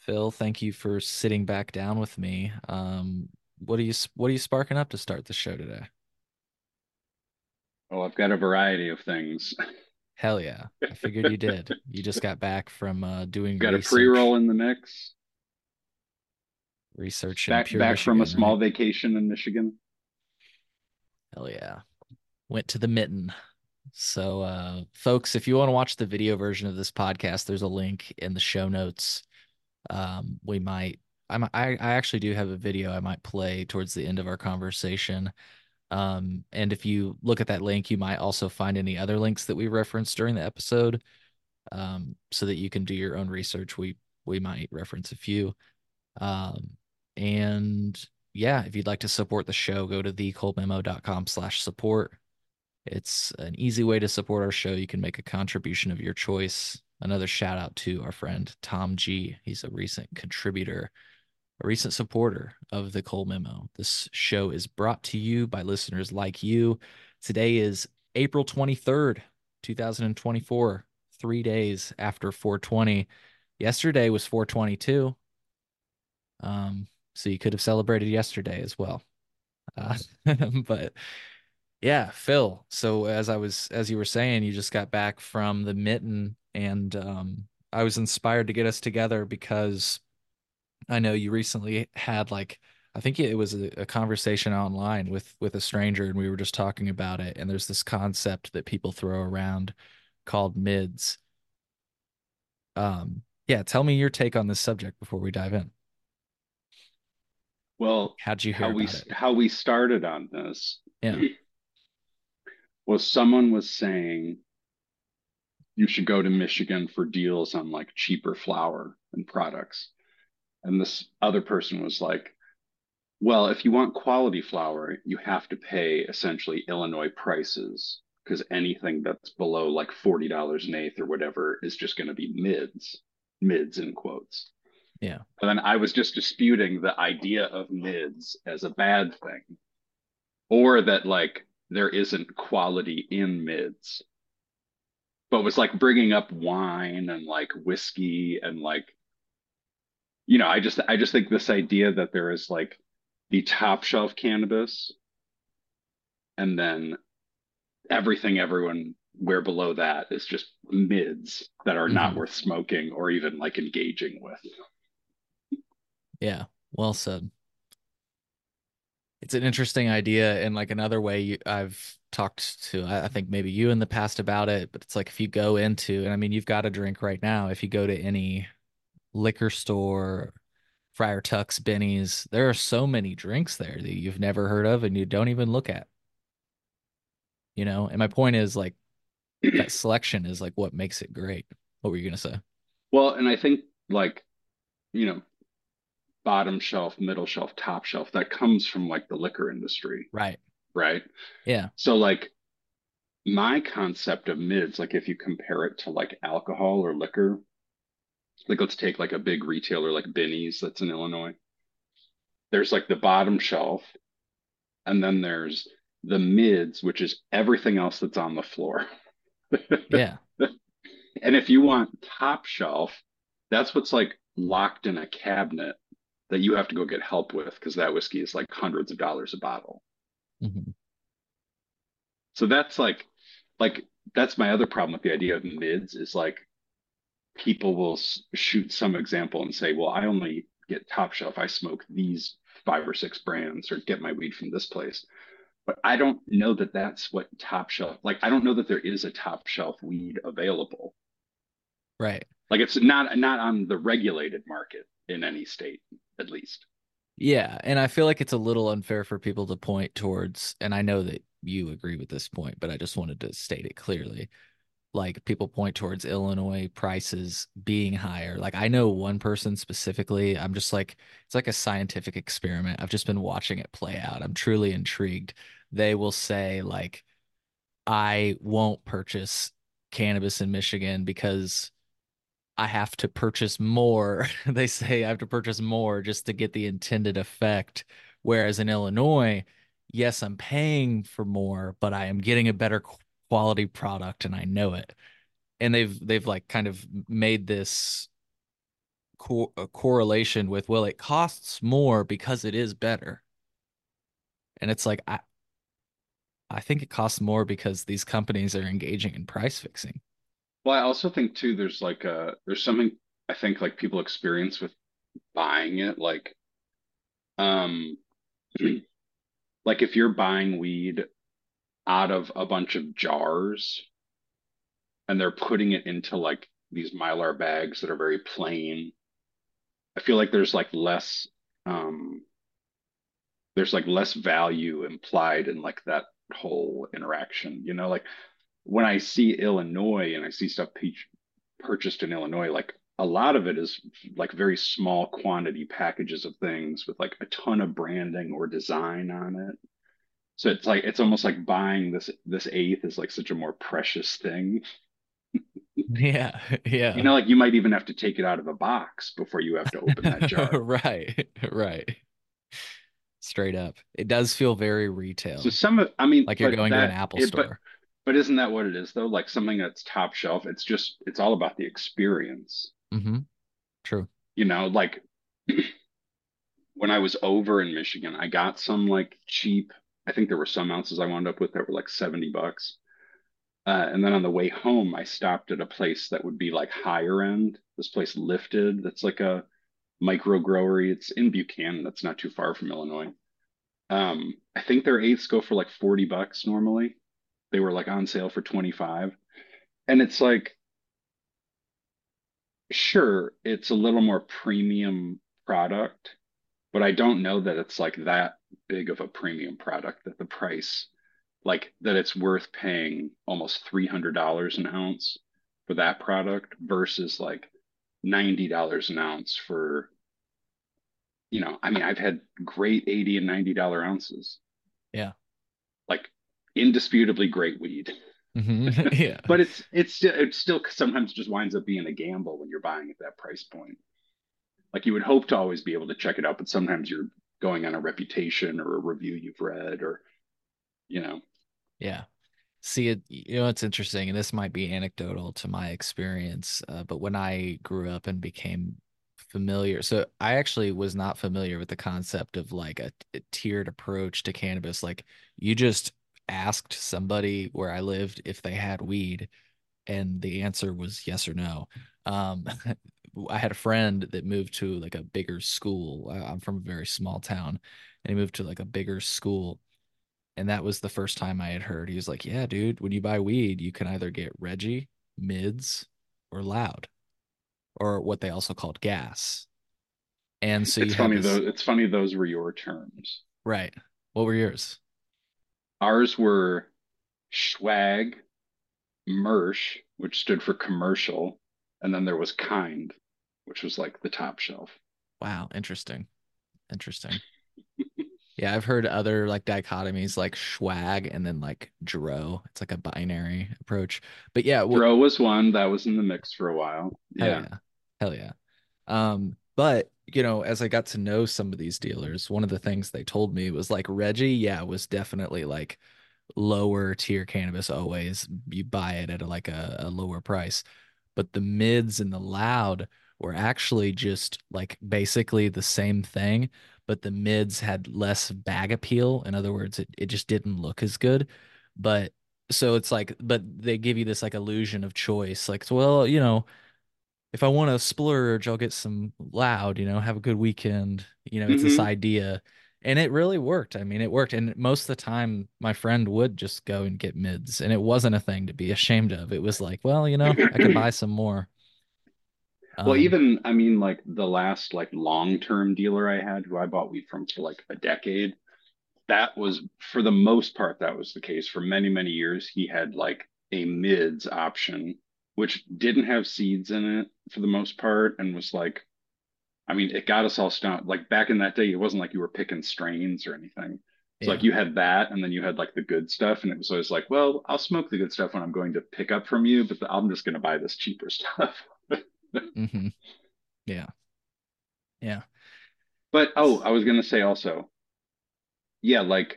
Phil, thank you for sitting back down with me. What are you sparking up to start the show today? Oh, I've got a variety of things. Hell yeah. I figured you did. You just got back from doing Got a pre-roll research in the mix. research in Back pure back from a Michigan, small right? vacation in Michigan. Hell yeah. Went to the mitten. So folks, if you want to watch the video version of this podcast, there's a link in the show notes. We might I actually do have a video I might play towards the end of our conversation. And if you look at that link, you might also find any other links that we referenced during the episode, so that you can do your own research. We might reference a few. Um, and yeah, if you'd like to support the show, go to thecoldmemo.com/support. It's an easy way to support our show. You can make a contribution of your choice. Another shout out to our friend Tom G. He's a recent contributor, a recent supporter of the Cold Memo. This show is brought to you by listeners like you. Today is April 23rd, 2024, 3 days after 420. Yesterday was 422. So you could have celebrated yesterday as well. Uh, but yeah, Phil. So as you were saying, you just got back from the mitten, and I was inspired to get us together because I know you recently had like I think it was a conversation online with a stranger, and we were just talking about it. And there's this concept that people throw around called mids. Yeah, tell me your take on this subject before we dive in. Well, How'd you hear how we about it? how we started on this Yeah, was someone was saying you should go to Michigan for deals on like cheaper flour and products. And this other person was like, well, if you want quality flour, you have to pay essentially Illinois prices because anything that's below like $40 an eighth or whatever is just going to be mids in quotes. yeah, And then I was just disputing the idea of mids as a bad thing, or that like there isn't quality in mids, but was like bringing up wine and like whiskey and like, I just think this idea that there is like the top shelf cannabis and then everything everyone where below that is just mids that are not hmm worth smoking or even like engaging with. yeah. Well said. It's an interesting idea, and like another way I've talked to, I think maybe you in the past about it, but it's like if you go into, and I mean, you've got a drink right now. If you go to any liquor store, Friar Tuck's, Benny's, there are so many drinks there that you've never heard of and you don't even look at, you know? And my point is like that selection is like what makes it great. What were you gonna say? Well, and I think like, you know, bottom shelf, middle shelf, top shelf, that comes from like the liquor industry, Right. right? Yeah. So like my concept of mids, like if you compare it to like alcohol or liquor, like let's take like a big retailer like Benny's that's in Illinois. There's like the bottom shelf, and then there's the mids, which is everything else that's on the floor. Yeah. And if you want top shelf, that's what's like locked in a cabinet that you have to go get help with because that whiskey is like hundreds of dollars a bottle. hmm So like that's my other problem with the idea of mids is like people will shoot some example and say, well, I only get top shelf. I smoke these five or six brands or get my weed from this place. But I don't know that that's what top shelf, like, I don't know that there is a top shelf weed available. Right. Like it's not on the regulated market in any state, at least. Yeah, and I feel like it's a little unfair for people to point towards, and I know that you agree with this point, but I just wanted to state it clearly. Like people point towards Illinois prices being higher. Like I know one person specifically, I'm just like it's like a scientific experiment. I've just been watching it play out. I'm truly intrigued. They will say like I won't purchase cannabis in Michigan because I have to purchase more. They say I have to purchase more just to get the intended effect. Whereas in Illinois, yes, I'm paying for more, but I am getting a better quality product and I know it. And they've like kind of made this a correlation with, well, it costs more because it is better. And it's like I think it costs more because these companies are engaging in price fixing. Well, I also think too, there's something I think like people experience with buying it, um, like if you're buying weed out of a bunch of jars and they're putting it into like these Mylar bags that are very plain, I feel like um, there's like less value implied in like that whole interaction. You know, like when I see Illinois and I see stuff purchased in Illinois, like a lot of it is like very small quantity packages of things with like a ton of branding or design on it. So it's like it's almost like buying this eighth is like such a more precious thing. Yeah, You yeah. know, like you might even have to take it out of a box before you have to open that jar. Right, right. Straight up. It does feel very So retail, some of, I mean, like you're going to an Apple store. but isn't that what it is though? Like something that's top shelf, it's all about the experience. Mm-hmm. True. You know, like when I was over in Michigan, I got some like cheap, I think there were some ounces I wound up with that were like $70. And then on the way home, I stopped at a place that would be like higher end. This place Lifted, that's like a micro growery. It's in Buchanan, that's not too far from Illinois. I think their eighths go for like $40 normally. They were like on sale for 25. And it's like, sure, it's a little more premium product, but I don't know that it's like that big of a premium product that the price, like that it's worth paying almost $300 an ounce for that product versus like $90 an ounce for, I mean, I've had great 80 and $90 ounces, Yeah. like indisputably great weed. Hmm. Yeah. But it still sometimes just winds up being a gamble when you're buying at that price point. Like you would hope to always be able to check it out, but sometimes you're going on a reputation or a review you've read or you know. Yeah. See it, it's interesting, and this might be anecdotal to my experience, but when I grew up and became familiar, so I actually was not familiar with the concept of like a tiered approach to cannabis. Like you just asked somebody where I lived if they had weed, and the answer was yes or no. Um, I had a friend that moved to like a bigger school. I'm from a very small town, and he moved to like a bigger school. And that was the first time I had heard. He was like, "Yeah, dude, when you buy weed, you can either get Reggie, mids, or loud, or what they also called gas." And so It's you had funny though. this, It's funny those were your terms. right? What were yours? Ours were Schwag, Mersh, which stood for commercial, and then there was Kind, which was like the top shelf. Wow, interesting. Interesting. Yeah, I've heard other like dichotomies like swag and then like dro. It's like a binary approach. But yeah, what Dro was one that was in the mix for a while. hell Yeah. yeah. Hell yeah. But as I got to know some of these dealers, one of the things they told me was like Reggie, yeah, was definitely like lower tier cannabis always. You buy it at a lower price. But the mids and the loud were actually just like basically the same thing, but the mids had less bag appeal. In other words, it just didn't look as good. But so it's like, but they give you this like illusion of choice. Like, well, if I want to splurge, I'll get some loud, have a good weekend. It's this Hmm. idea. And it really worked. I mean, it worked. And most of the time, my friend would just go and get mids. And it wasn't a thing to be ashamed of. It was like, well, I could buy some more. Well, Um, even I mean, like the last like long-term dealer I had, who I bought weed from for like a decade, that was for the most part that was the case. For many, many years, he had like a mids option, which didn't have seeds in it for the most part, and was like, I mean, it got us all stoned. Like back in that day, it wasn't like you were picking strains or anything. So like yeah. you had that, and then you had like the good stuff, and it was always like, well, I'll smoke the good stuff when I'm going to pick up from you, but I'm just going to buy this cheaper stuff. Hmm. Yeah. Yeah. But oh, I was going to say also, yeah, like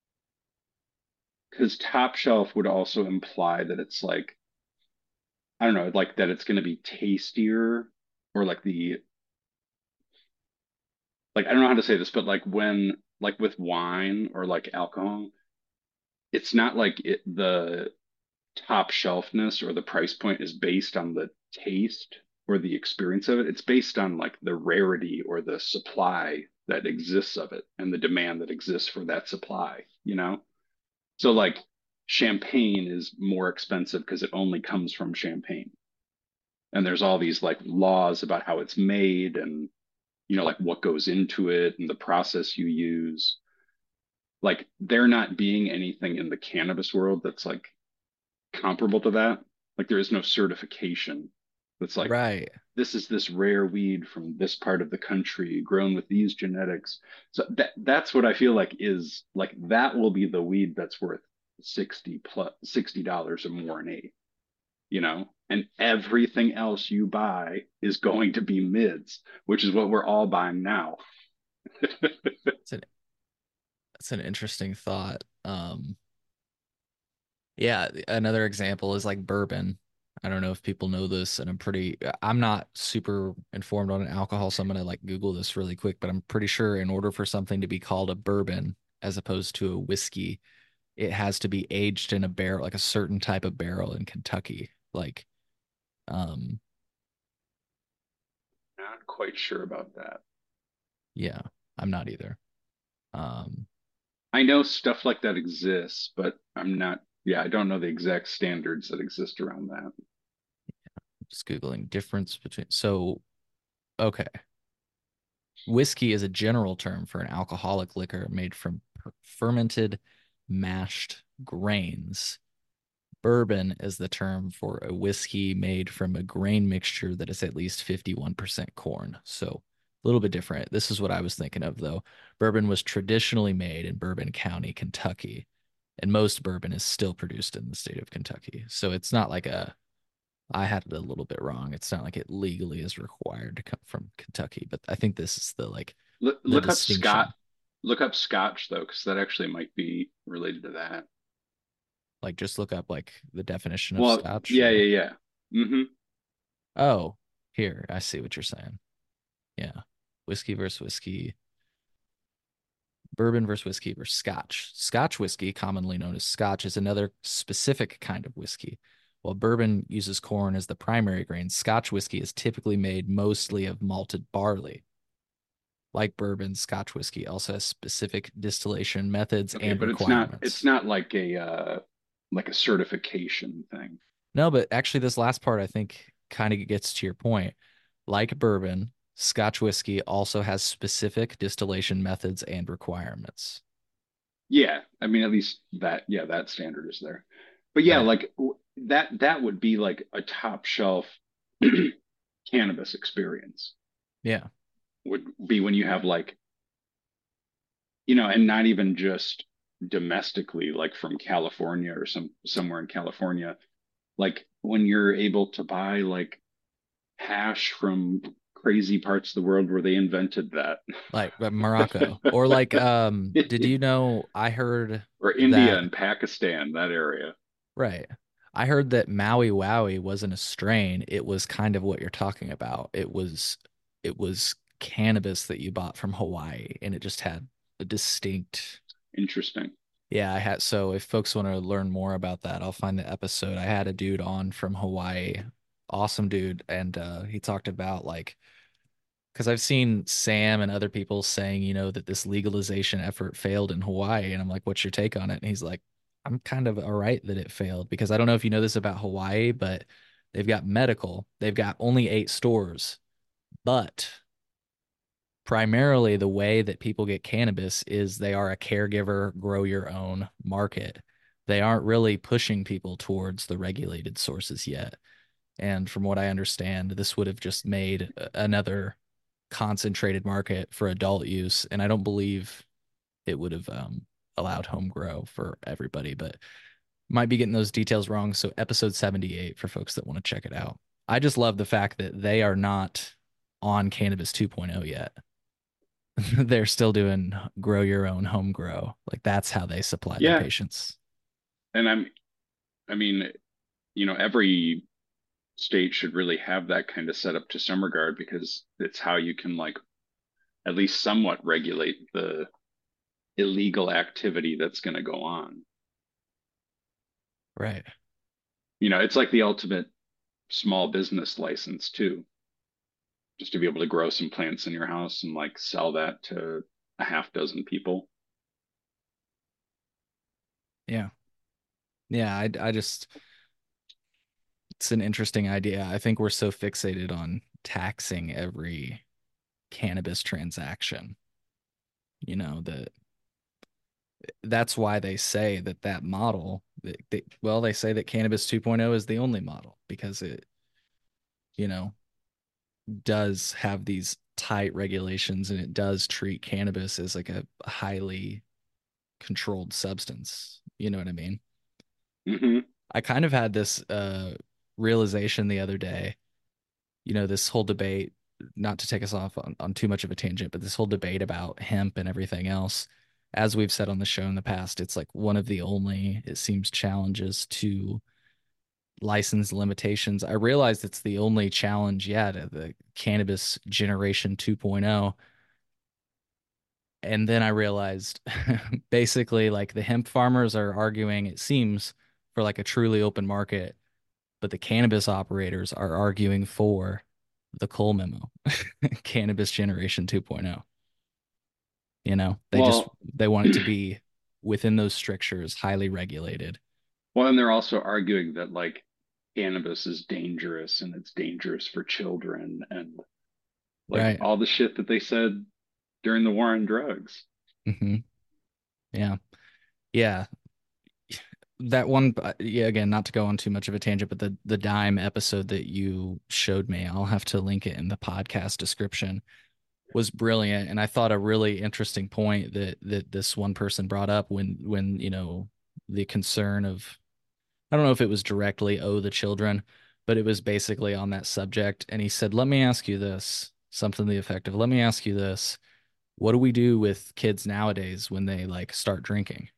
because top shelf would also imply that it's like I don't know, like that it's going to be tastier or like the like I don't know how to say this, but like when like with wine or like alcohol, it's not like the top shelfness or the price point is based on the taste or the experience of it. It's based on like the rarity or the supply that exists of it and the demand that exists for that supply, you know? So like champagne is more expensive because it only comes from Champagne. And there's all these like laws about how it's made and like what goes into it and the process you use. Like there not being anything in the cannabis world that's like comparable to that. Like there is no certification that's like Right. this is this rare weed from this part of the country grown with these genetics. So that's what I feel like is like that will be the weed that's worth 60 plus $60 or more an eighth, and everything else you buy is going to be mids, which is what we're all buying now. It's an it's an interesting thought. Yeah, another example is like bourbon. I don't know if people know this, and I'm not super informed on alcohol, so I'm gonna like Google this really quick, but I'm pretty sure in order for something to be called a bourbon as opposed to a whiskey, it has to be aged in a barrel, like a certain type of barrel in Kentucky. Like, um, Not quite sure about that. yeah, I'm not either. Um, I know stuff like that exists, but I don't know the exact standards that exist around that. just Googling difference between, so, okay. Whiskey is a general term for an alcoholic liquor made from fermented mashed grains. Bourbon is the term for a whiskey made from a grain mixture that is at least 51% corn. So a little bit different. This is what I was thinking of, though. Bourbon was traditionally made in Bourbon County, Kentucky, and most bourbon is still produced in the state of Kentucky. So it's not like I had it a little bit wrong. It's not like it legally is required to come from Kentucky, but I think this is the Look up Scott. distinction. Look up Scotch though, because that actually might be related to that. Like just look up like the definition of Well, Scotch yeah, or yeah, yeah. oh, here, I see what you're saying. Yeah. Whiskey versus whiskey, bourbon versus whiskey versus Scotch. Scotch whiskey, commonly known as Scotch, is another specific kind of whiskey. While bourbon uses corn as the primary grain, Scotch whiskey is typically made mostly of malted barley. Like bourbon, Scotch whiskey also has specific distillation methods Okay, and but it's requirements. not like a certification thing. No, but actually, this last part I think kind of gets to your point. Like bourbon, Scotch whiskey also has specific distillation methods and requirements. Yeah, I mean at least that standard is there. But yeah, Right. like that would be like a top shelf cannabis experience. Yeah. Would be when you have like, and not even just domestically, like from California or somewhere in California, like when you're able to buy like hash from crazy parts of the world where they invented that. Like Morocco. Or like did you know I heard Or India that and Pakistan, that area. right. I heard that Maui Wowie wasn't a strain. It was kind of what you're talking about. It was cannabis that you bought from Hawaii and it just had a distinct. Interesting. Yeah, I had, so if folks want to learn more about that, I'll find the episode. I had a dude on from Hawaii, awesome dude, and he talked about like because I've seen Sam and other people saying, that this legalization effort failed in Hawaii, and I'm like, what's your take on it? And he's like, I'm kind of all right that it failed because I don't know if you know this about Hawaii, but they've got medical, they've got only 8 stores, but primarily the way that people get cannabis is they are a caregiver, grow your own market. They aren't really pushing people towards the regulated sources yet. And from what I understand, this would have just made another concentrated market for adult use. And I don't believe it would have allowed home grow for everybody, but might be getting those details wrong. So, episode 78 for folks that want to check it out. I just love the fact that they are not on Cannabis 2.0 yet. They're still doing grow your own home grow. Like that's how they supply their Yeah. patients. And I mean, every state should really have that kind of setup to some regard because it's how you can like at least somewhat regulate the illegal activity that's going to go on. Right. It's like the ultimate small business license too, just to be able to grow some plants in your house and like sell that to a half dozen people. Yeah. Yeah. I just, it's an interesting idea. I think we're so fixated on taxing every cannabis transaction, that that's why they say that model, well, they say that cannabis 2.0 is the only model because it, you know, does have these tight regulations and it does treat cannabis as like a highly controlled substance. You know what I mean? Hmm. I kind of had this realization the other day, this whole debate, not to take us off on too much of a tangent, but this whole debate about hemp and everything else, as we've said on the show in the past, it's like one of the only, it seems, challenges to license limitations. I realized it's the only challenge yet of the cannabis generation 2.0. And then I realized basically like the hemp farmers are arguing, it seems, for like a truly open market, but the cannabis operators are arguing for the Cole memo, cannabis generation 2.0. Well, They want it to be within those strictures, highly regulated. well, and they're also arguing that like cannabis is dangerous and it's dangerous for children and like Right. all the shit that they said during the war on drugs. Hmm. Yeah. Yeah. That one, yeah, again, not to go on too much of a tangent, but the dime episode that you showed me, I'll have to link it in the podcast description, was brilliant. And I thought a really interesting point that this one person brought up when, the concern of, I don't know if it was directly "Oh, the children," but it was basically on that subject. And he said, "Let me ask you this," something to the effect of, "Let me ask you this. What do we do with kids nowadays when they like start drinking?"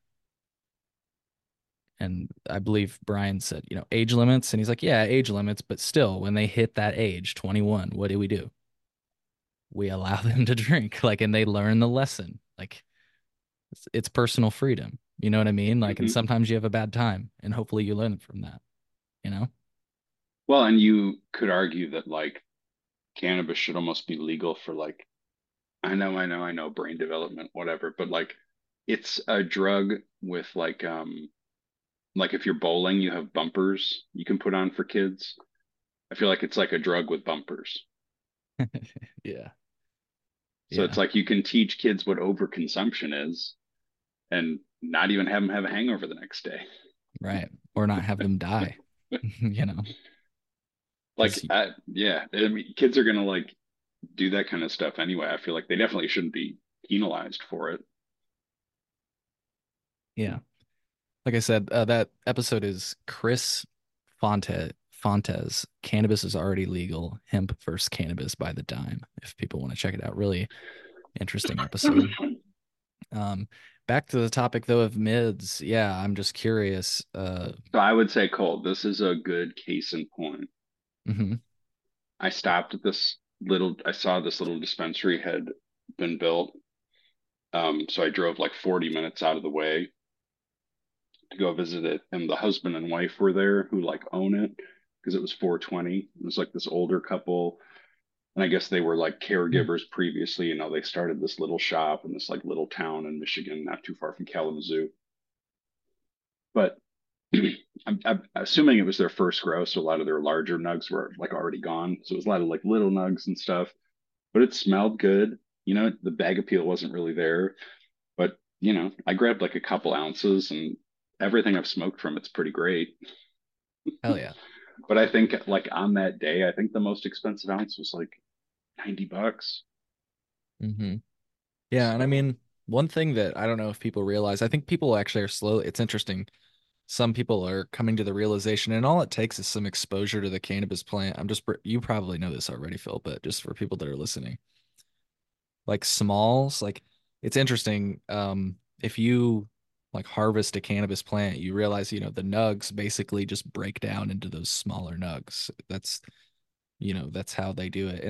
And I believe Brian said, age limits. And he's like, "Yeah, age limits, but still, when they hit that age, 21, what do? We allow them to drink, like, and they learn the lesson. Like, it's personal freedom. You know what I mean? Like, and Hmm. sometimes you have a bad time, and hopefully you learn from that, you know? Well, and you could argue that like cannabis should almost be legal for like, I know, brain development, whatever, but like it's a drug with like if you're bowling, you have bumpers you can put on for kids. I feel like it's like a drug with bumpers. Yeah. So it's Yeah. like you can teach kids what overconsumption is and not even have them have a hangover the next day. Right. Or not have them die, you know, Like, because, yeah, I mean, kids are gonna like do that kind of stuff anyway. I feel like they definitely shouldn't be penalized for it. yeah. Like I said, that episode is Chris Fontes. Cannabis is already legal. Hemp versus cannabis by the dime. If people want to check it out, really interesting episode. Um, Back to the topic though of mids. Yeah, I'm just curious. So I would say, Cole, this is a good case in point. Mhm. I stopped at I saw this little dispensary had been built. So I drove like 40 minutes out of the way to go visit it. And the husband and wife were there who like own it because it was 420. It was like this older couple. And I guess they were like caregivers previously. They started this little shop in this like little town in Michigan, not too far from Kalamazoo. But I'm assuming it was their first grow, so a lot of their larger nugs were like already gone. So it was a lot of like little nugs and stuff. But it smelled good. The bag appeal wasn't really there. But I grabbed like a couple ounces, and everything I've smoked from it's pretty great. Hell yeah. But I think like on that day, I think the most expensive ounce was like $90. Hmm. Yeah, and I So mean, one thing that I don't know if people realize, I think people actually are slow. It's interesting. Some people are coming to the realization, and all it takes is some exposure to the cannabis plant. You probably know this already, Phil, but just for people that are listening, like smalls, like it's interesting. If you like harvest a cannabis plant, you realize, the nugs basically just break down into those smaller nugs. That's how they do it. And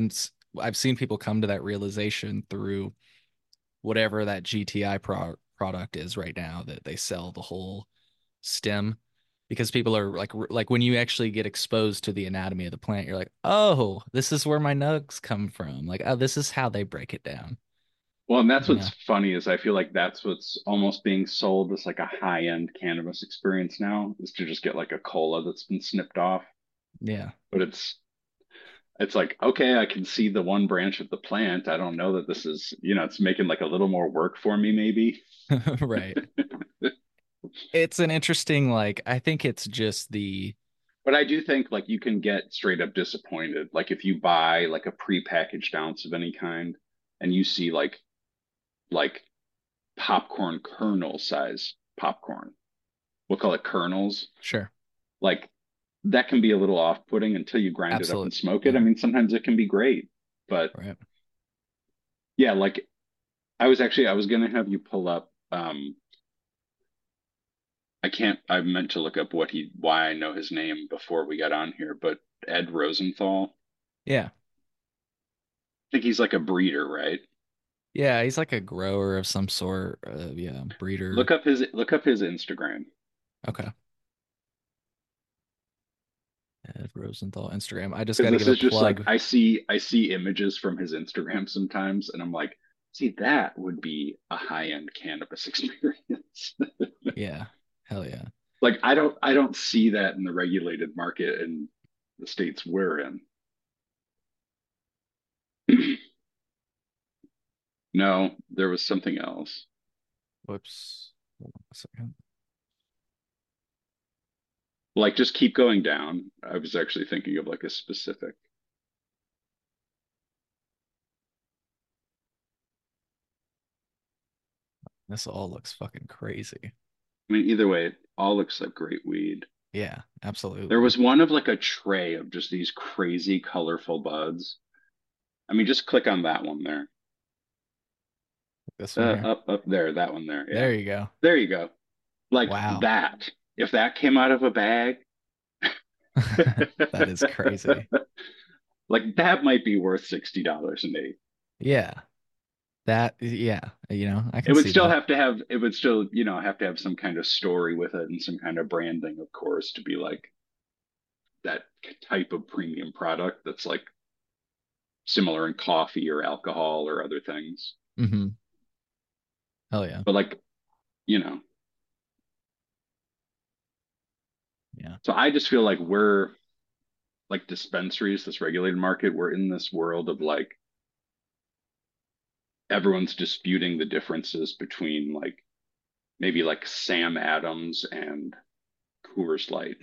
I've seen people come to that realization through whatever that GTI product is right now that they sell the whole stem because people are like when you actually get exposed to the anatomy of the plant, you're like, oh, this is where my nugs come from. Like, oh, this is how they break it down. Well, and that's You what's know? funny is I feel like that's what's almost being sold as like a high-end cannabis experience now is to just get like a cola that's been snipped off. Yeah. But it's like, okay, I can see the one branch of the plant. I don't know that this is, it's making like a little more work for me maybe. Right. It's an interesting, like, I think it's just the, But I do think like you can get straight up disappointed. Like if you buy like a prepackaged ounce of any kind and you see like popcorn kernel size popcorn. We'll call it kernels. sure. Like that can be a little off-putting until you grind it up Absolute. and smoke it. I Yeah. mean, sometimes it can be great, but Right. yeah, like I was gonna have you pull up I meant to look up why I know his name before we got on here, but Ed Rosenthal. Yeah. I think he's like a breeder, right? Yeah. He's like a grower of some sort. Yeah. Breeder. Look up his Instagram. Okay. Ed Rosenthal Instagram. I just Because got to this give a is just like plug. I see images from his Instagram sometimes, and I'm like, see, that would be a high-end cannabis experience. Yeah. Hell yeah. Like I don't see that in the regulated market in the states we're in. No, there was something else. Whoops. Hold on a second. Like just keep going down. I was actually thinking of like a specific. This all looks fucking crazy. I mean, either way, it all looks like great weed. Yeah, There absolutely. was one of like a tray of just these crazy colorful buds. I mean, just click on that one there. This one here. Up there, that one there. Yeah. There you go. There you go. Like Wow. that. If that came out of a bag, That is crazy. like that might be worth $60 an eighth. Yeah. Yeah, I can see that. It would still, have to have some kind of story with it and some kind of branding, of course, to be like that type of premium product that's like similar in coffee or alcohol or other things. Hmm. Hell yeah. But like, you know, Yeah. so I just feel like we're like dispensaries, this regulated market, we're in this world of like everyone's disputing the differences between like maybe like Sam Adams and Coors Light.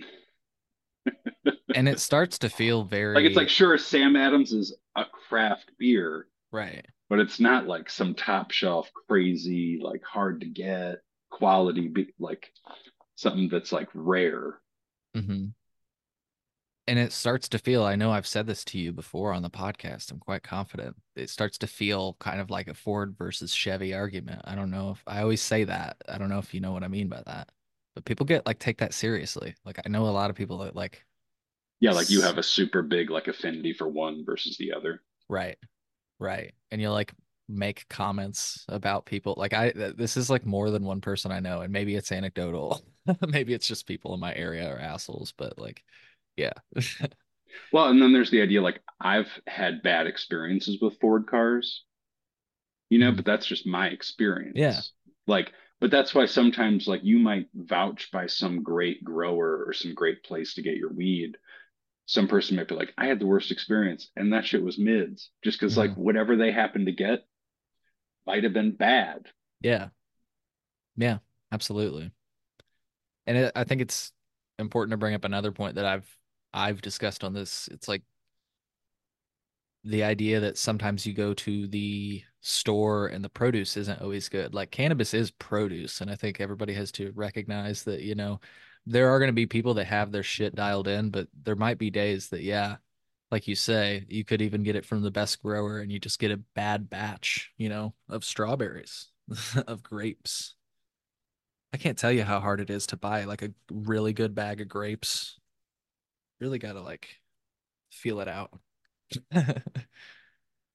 And it starts to feel Like it's like very sure Sam Adams is a craft beer, right. but it's not like some top shelf crazy like hard to get quality like something that's like rare. Hmm. And it starts to feel, I know I've said this to you before on the podcast. I'm quite confident. It starts to feel kind of like a Ford versus Chevy argument. I don't know if I always say that. I don't know if you know what I mean by that. But people take that seriously. Like I know a lot of people that Yeah, like you s- have a super big like affinity for one versus the other. right, right. And you make comments about people. This is like more than one person I know, and maybe it's anecdotal. Maybe it's just people in my area are assholes, but like, yeah. Well, and then there's the idea like I've had bad experiences with Ford cars, Mhm. but that's just my Yeah. experience. Like, but that's why sometimes like you might vouch by some great grower or some great place to get your weed. Some person might be like, I had the worst experience, and that shit was mids, just because like Hmm. whatever they happened to get might have been bad. Yeah. Yeah. Absolutely. And I think it's important to bring up another point that I've discussed on this. It's like the idea that sometimes you go to the store and the produce isn't always good. Like cannabis is produce, and I think everybody has to recognize that, there are going to be people that have their shit dialed in, but there might be days that, yeah, like you say, you could even get it from the best grower and you just get a bad batch, of strawberries, of grapes. I can't tell you how hard it is to buy like a really good bag of grapes. Really got to feel it out.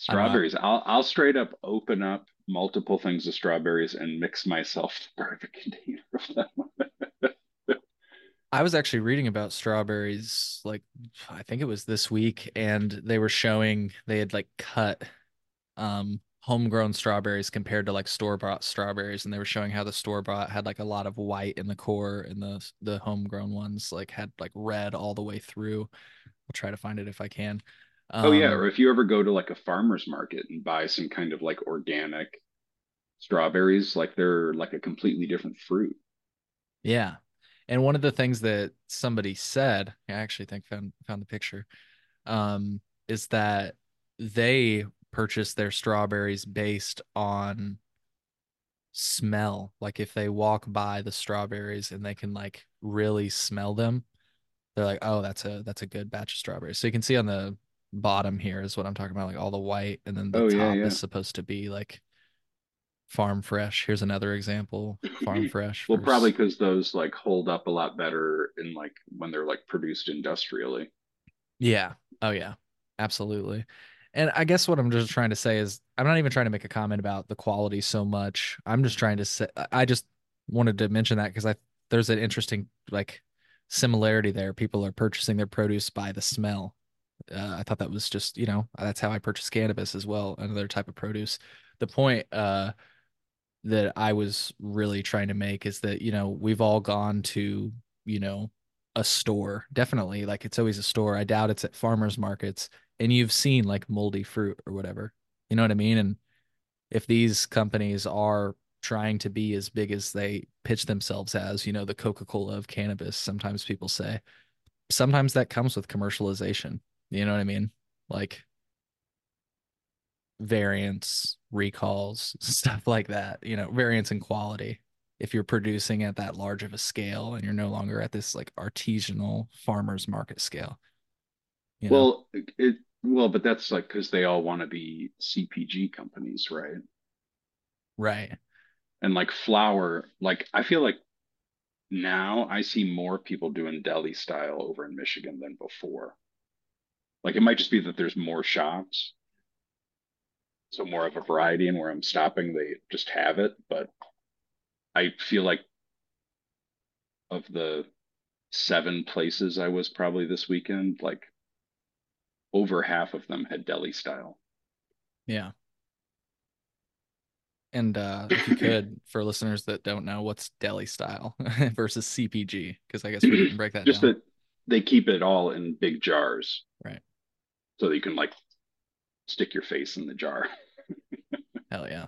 I know. Strawberries. I'll straight up open up multiple things of strawberries and mix myself the perfect container of them. I was actually reading about strawberries, like I think it was this week, and they were showing they had like cut homegrown strawberries compared to like store-bought strawberries, and they were showing how the store-bought had like a lot of white in the core and the homegrown ones like had like red all the way through. I'll try to find it if I can. Oh yeah, or Um if you ever go to like a farmer's market and buy some kind of like organic strawberries, like they're like a completely different fruit. yeah. And one of the things that somebody said, I actually think found the picture, is that they purchase their strawberries based on smell. Like if they walk by the strawberries and they can like really smell them, they're like, oh, that's a good batch of strawberries. So you can see on the bottom here is what I'm talking about, like all the white, and then the Oh yeah, top is yeah. supposed to be like farm fresh. Here's another example, farm fresh Well, probably versus because those like hold up a lot better in like when they're like produced industrially. yeah. Oh yeah. Absolutely. And I guess what I'm just trying to say is I'm not even trying to make a comment about the quality so much. I'm just trying to say I just wanted to mention that because I there's an interesting like similarity there. People are purchasing their produce by the smell. I thought that was just, that's how I purchase cannabis as well, another type of produce. The point that I was really trying to make is that, we've all gone to, you know, a store. Definitely, like it's always a store. I doubt it's at farmers markets, and you've seen like moldy fruit or whatever. You know what I mean? And if these companies are trying to be as big as they pitch themselves as, the Coca-Cola of cannabis, sometimes people say, sometimes that comes with commercialization. You know what I mean? Like variants, recalls, stuff like that, variance in quality. If you're producing at that large of a scale and you're no longer at this like artisanal farmers market scale, you know? Well, but that's like because they all want to be CPG companies, right? Right. And like flour, like I feel like now I see more people doing deli style over in Michigan than before. Like it might just be that there's more shops, so more of a variety, and where I'm stopping, they just have it. But I feel like of the 7 places I was probably this weekend, like over half of them had deli style. Yeah. And if you could, for listeners that don't know, what's deli style versus CPG? Because I guess we didn't break that Just down. that they keep it all in big jars Right. so that you can like stick your face in the jar. Hell yeah.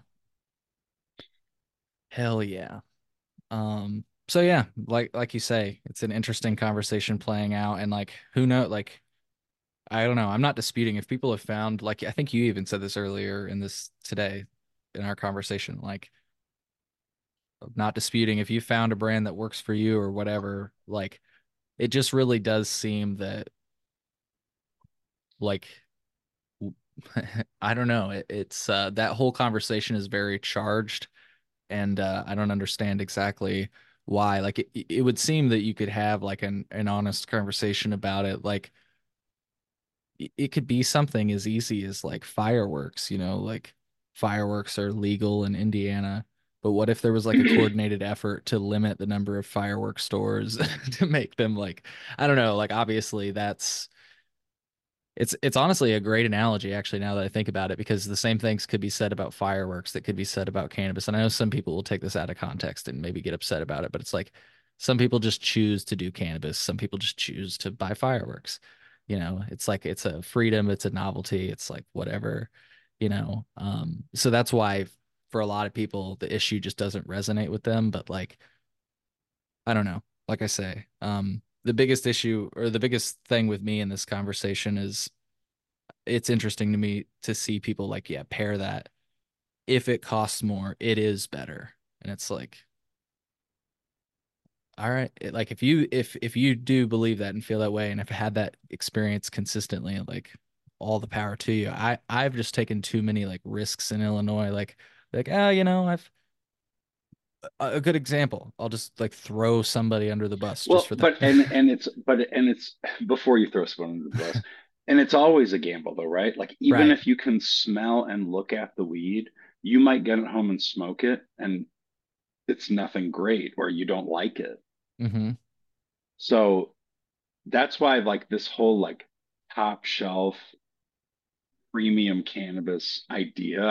Hell yeah. So yeah, like you say, it's an interesting conversation playing out, and like who know, like I don't know. I'm not disputing if people have found, like, I think you even said this earlier in this today in our conversation, like, not disputing if you found a brand that works for you or whatever, like, it just really does seem that, like, I don't know. It's that whole conversation is very charged, and I don't understand exactly why. Like, it would seem that you could have like an honest conversation about it, like it could be something as easy as like fireworks, like fireworks are legal in Indiana. But what if there was like a coordinated effort to limit the number of fireworks stores to make them like, I don't know, like obviously it's honestly a great analogy actually now that I think about it, because the same things could be said about fireworks that could be said about cannabis. And I know some people will take this out of context and maybe get upset about it, but it's like some people just choose to do cannabis, some people just choose to buy fireworks. It's like it's a freedom, it's a novelty, it's like whatever, so that's why for a lot of people the issue just doesn't resonate with them. But like I don't know. Like I say, the biggest issue or the biggest thing with me in this conversation is it's interesting to me to see people like, yeah, pair that. If it costs more, it is better. And it's like, all right, like if you do believe that and feel that way and have had that experience consistently, like all the power to you. I've just taken too many like risks in Illinois, like I've a good example. I'll just like throw somebody under the bus just Well, for that. but and it's before you throw someone under the bus, And it's always a gamble though, right? Like even Right. if you can smell and look at the weed, you might get it home and smoke it and it's nothing great or you don't like it. Mm-hmm. So that's why like this whole like top shelf premium cannabis idea,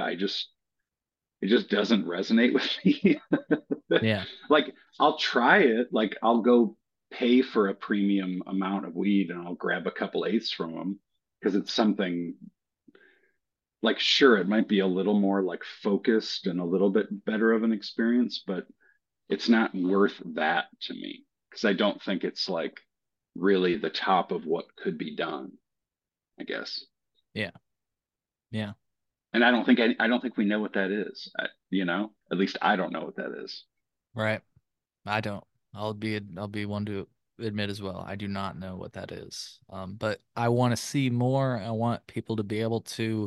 it just doesn't resonate with me. Yeah. Like I'll try it, like I'll go pay for a premium amount of weed and I'll grab a couple eighths from them because it's something like sure it might be a little more like focused and a little bit better of an experience, but it's not worth that to me because I don't think it's like really the top of what could be done, I guess. Yeah. Yeah. And I don't think we know what that is. You know, at least I don't know what that is. Right. I don't. I'll be one to admit as well. I do not know what that is. But I want to see more. I want people to be able to,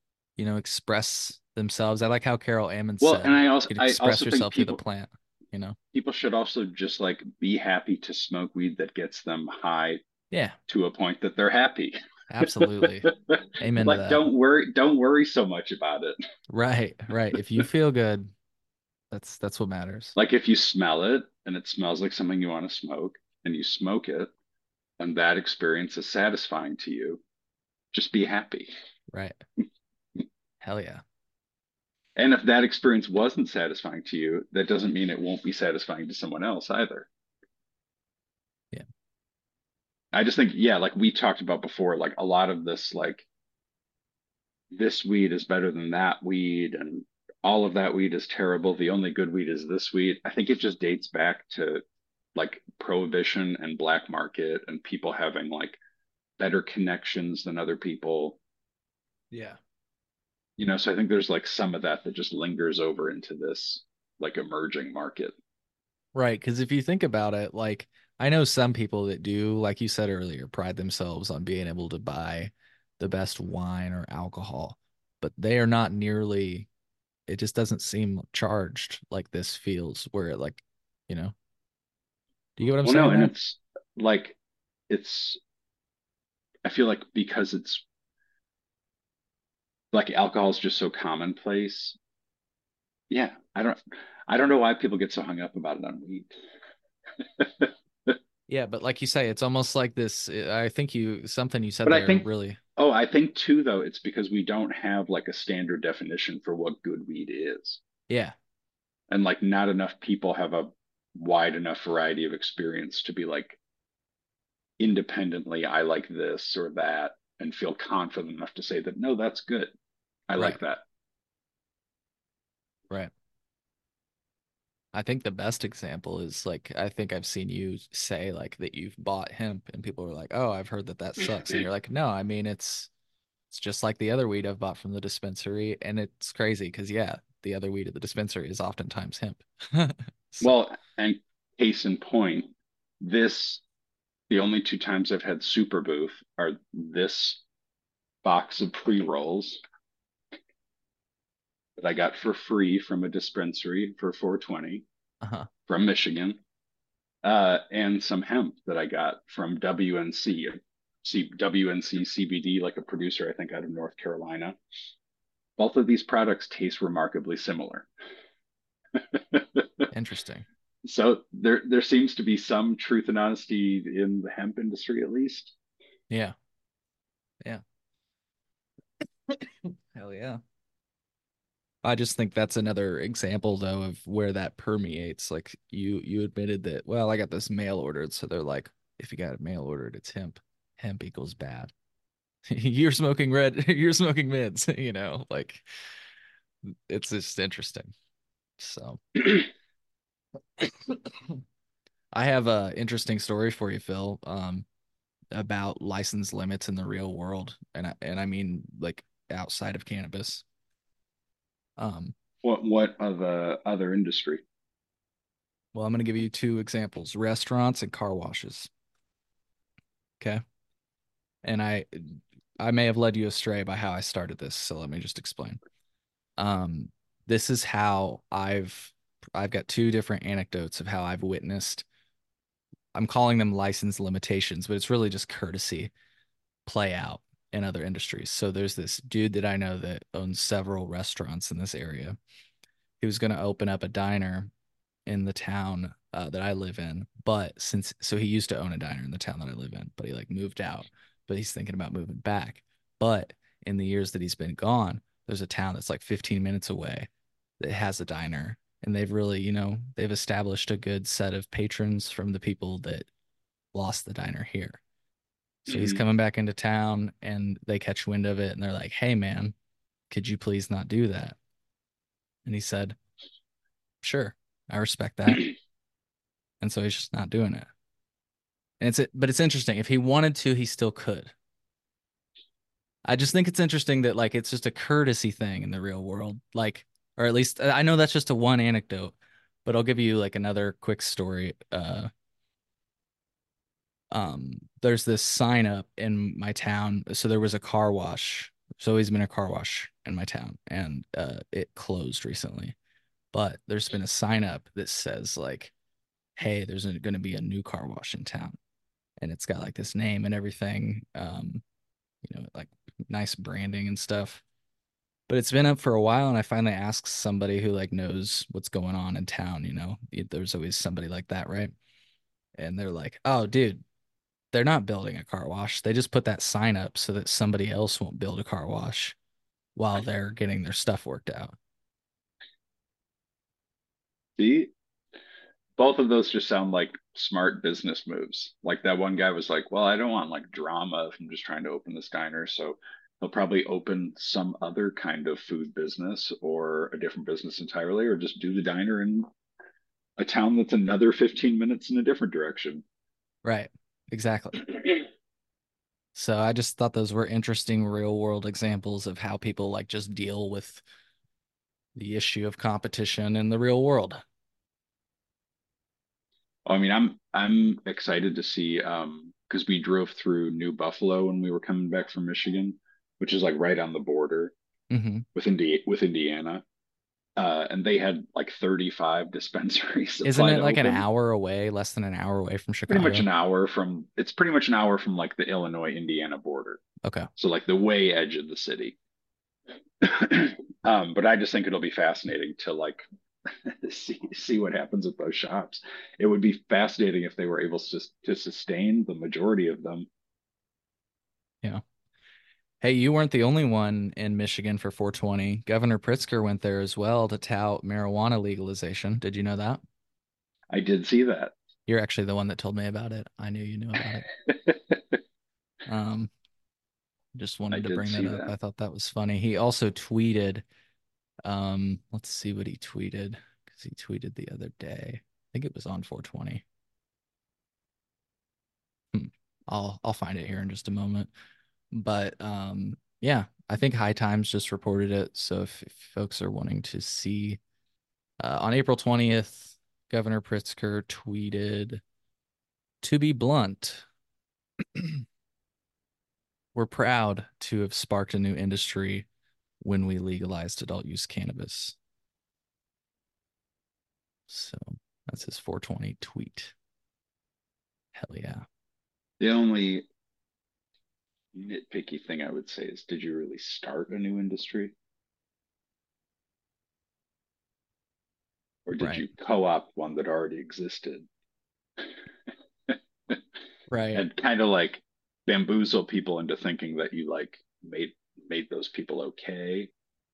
express themselves. I like how Carol Ammons Well, and said, you can I express also think yourself through the plant, you know? people should also just like be happy to smoke weed that gets them high Yeah, to a point that they're happy. absolutely. Amen to Like that. don't worry so much about it. Right, right. If you feel good, that's what matters. Like if you smell it and it smells like something you want to smoke and you smoke it and that experience is satisfying to you, just be happy. Right. Hell yeah. And if that experience wasn't satisfying to you, that doesn't mean it won't be satisfying to someone else either. Yeah. I just think, yeah, like we talked about before, like a lot of this, like this weed is better than that weed, and all of that weed is terrible. The only good weed is this weed. I think it just dates back to like prohibition and black market and people having like better connections than other people. Yeah. You know, so I think there's like some of that that just lingers over into this like emerging market. Right, because if you think about it, like I know some people that do, like you said earlier, pride themselves on being able to buy the best wine or alcohol, but they are not nearly, it just doesn't seem charged like this feels where it like, you know, do you get what I'm Well, no, saying and there? it's like it's I feel like because it's like alcohol is just so commonplace. Yeah, I don't know why people get so hung up about it on weed. Yeah, but like you say, it's almost like this. I think something you said But I there think really, oh, I think too though it's because we don't have like a standard definition for what good weed is. yeah, And like not enough people have a wide enough variety of experience to be like independently I like this or that and feel confident enough to say that no, that's good. I right, like that. right. I think the best example is like I think I've seen you say like that you've bought hemp and people are like, "Oh, I've heard that that sucks." And you're like, "No, I mean it's just like the other weed I've bought from the dispensary and it's crazy because yeah, the other weed at the dispensary is oftentimes hemp." So, Well, and case in point, this the only two times I've had Super Booth are this box of pre-rolls that I got for free from a dispensary for 420 uh-huh. from Michigan, and some hemp that I got from WNC, WNC CBD, like a producer, I think, out of North Carolina. Both of these products taste remarkably similar. Interesting. So there seems to be some truth and honesty in the hemp industry, at least. Yeah. Yeah. Hell yeah. I just think that's another example though of where that permeates. Like you admitted that, well, I got this mail ordered, so they're like, if you got it mail ordered, it's hemp. Hemp equals bad. You're smoking red, you're smoking mids, like it's just interesting. So I have a interesting story for you, Phil, about license limits in the real world. And I mean like outside of cannabis. Um, What of other industry? well, I'm gonna give you two examples, restaurants and car washes. Okay. And I may have led you astray by how I started this, so let me just explain. Um, this is how I've got two different anecdotes of how I've witnessed. I'm calling them license limitations, but it's really just courtesy play out. in other industries. So there's this dude that I know that owns several restaurants in this area. He was going to open up a diner in the town that I live in, but he used to own a diner in the town that I live in, but he like moved out, but he's thinking about moving back. But in the years that he's been gone, there's a town that's like 15 minutes away that has a diner, and they've really, they've established a good set of patrons from the people that lost the diner here. So he's Hmm. coming back into town and they catch wind of it and they're like, "Hey man, could you please not do that?" And he said, "Sure, I respect that." And so he's just not doing it. And but it's interesting. If he wanted to, he still could. I just think it's interesting that like it's just a courtesy thing in the real world. Like, or at least I know that's just a one anecdote, but I'll give you like another quick story. There's this sign up in my town. So there was a car wash. There's always been a car wash in my town, and it closed recently. But there's been a sign up that says like, "Hey, there's going to be a new car wash in town," and it's got like this name and everything. Like nice branding and stuff. But it's been up for a while, and I finally asked somebody who like knows what's going on in town. There's always somebody like that, right? And they're like, "Oh, dude, they're not building a car wash. They just put that sign up so that somebody else won't build a car wash while they're getting their stuff worked out." See, both of those just sound like smart business moves. Like that one guy was like, well, I don't want like drama if I'm just trying to open this diner. So he'll probably open some other kind of food business or a different business entirely, or just do the diner in a town that's another 15 minutes in a different direction. Right. Exactly. So I just thought those were interesting real world examples of how people like just deal with the issue of competition in the real world. I mean, I'm excited to see because we drove through New Buffalo when we were coming back from Michigan, which is like right on the border Hmm. with Indiana. And they had like 35 dispensaries Isn't applied it like an open. hour away, less than an hour away from Pretty much Chicago? an hour from it's pretty much an hour from like the Illinois Indiana border. Okay. So like the way edge of the city. But I just think it'll be fascinating to like see what happens with those shops. It would be fascinating if they were able to sustain the majority of them. Yeah. Hey, you weren't the only one in Michigan for 420. Governor Pritzker went there as well to tout marijuana legalization. Did you know that? I did see that. You're actually the one that told me about it. I knew you knew about it. Um, just I wanted to did bring that see up. that. I thought that was funny. He also tweeted, let's see what he tweeted because he tweeted the other day. I think it was on 420. Hmm. I'll find it here in just a moment. But yeah, I think High Times just reported it. So if folks are wanting to see, on April 20th, Governor Pritzker tweeted, "To be blunt, we're proud to have sparked a new industry when we legalized adult use cannabis." So that's his 420 tweet. Hell yeah. The only nitpicky thing I would say is, did you really start a new industry, or did Right. you co-opt one that already existed Right. and kind of like bamboozle people into thinking that you like made those people okay?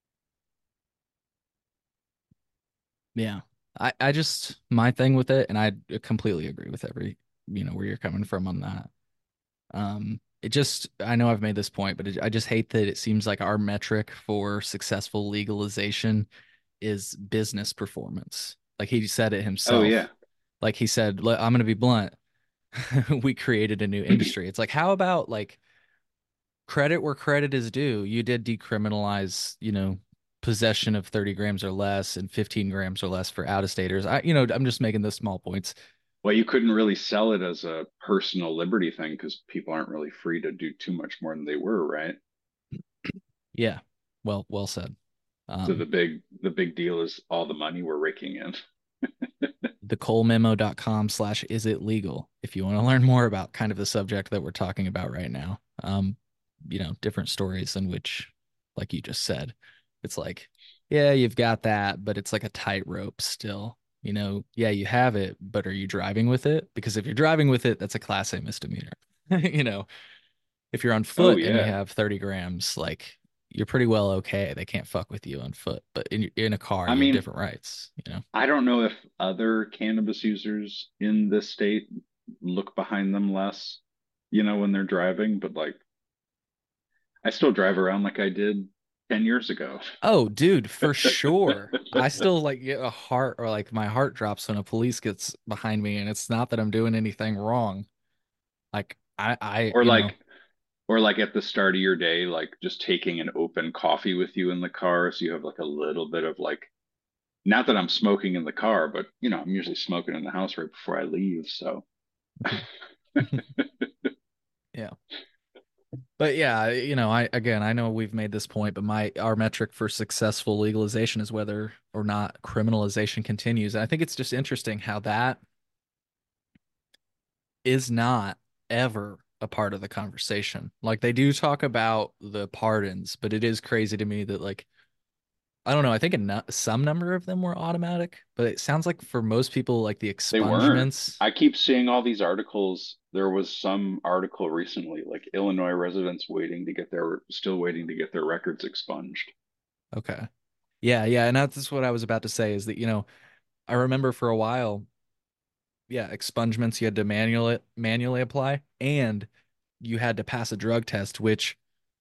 Yeah. I just, my thing with it, and I completely agree with where you're coming from on that. It just, I know I've made this point, but I just hate that it seems like our metric for successful legalization is business performance. Like he said it Oh yeah. himself. Like he said, I'm going to be blunt. We created a new industry. It's like, how about like credit where credit is due? You did decriminalize, possession of 30 grams or less and 15 grams or less for out of staters. I'm just making those small points. Well, you couldn't really sell it as a personal liberty thing because people aren't really free to do too much more than they were, right? Yeah. Well said. So Um, the big deal is all the money we're raking in. thecolememo.com/is it legal if you want to learn more about kind of the subject that we're talking about right now. different stories in which, like you just said, it's like, yeah, you've got that, but it's like a tightrope still. Yeah, you have it, but are you driving with it? Because if you're driving with it, that's a class A misdemeanor. You know, if you're on Oh foot and you yeah. have 30 grams, like you're pretty well okay. They can't fuck with you on foot, but in a car, I you have mean, different rights. I don't know if other cannabis users in this state look behind them less, when they're driving, but like I still drive around like I did 10 years ago. Oh, dude, for sure. I still like get a heart or like my heart drops when a police gets behind me, and it's not that I'm doing anything wrong. Like I, Or like or like at the start of your day, like just taking an open coffee with you in the car so you have like a little bit of like, not that I'm smoking in the car, but I'm usually smoking in the house right before I leave, so yeah. But yeah, I know we've made this point, but my our metric for successful legalization is whether or not criminalization continues. And I think it's just interesting how that is not ever a part of the conversation. Like they do talk about the pardons, but it is crazy to me that like I don't know, I think some number of them were automatic, but it sounds like for most people like the they weren't. expungements. I keep seeing all these articles. There was some article recently, like Illinois residents still waiting to get their records expunged. Okay. Yeah, yeah, and that's what I was about to say is that, I remember for a while, yeah, expungements you had to manually apply, and you had to pass a drug test, which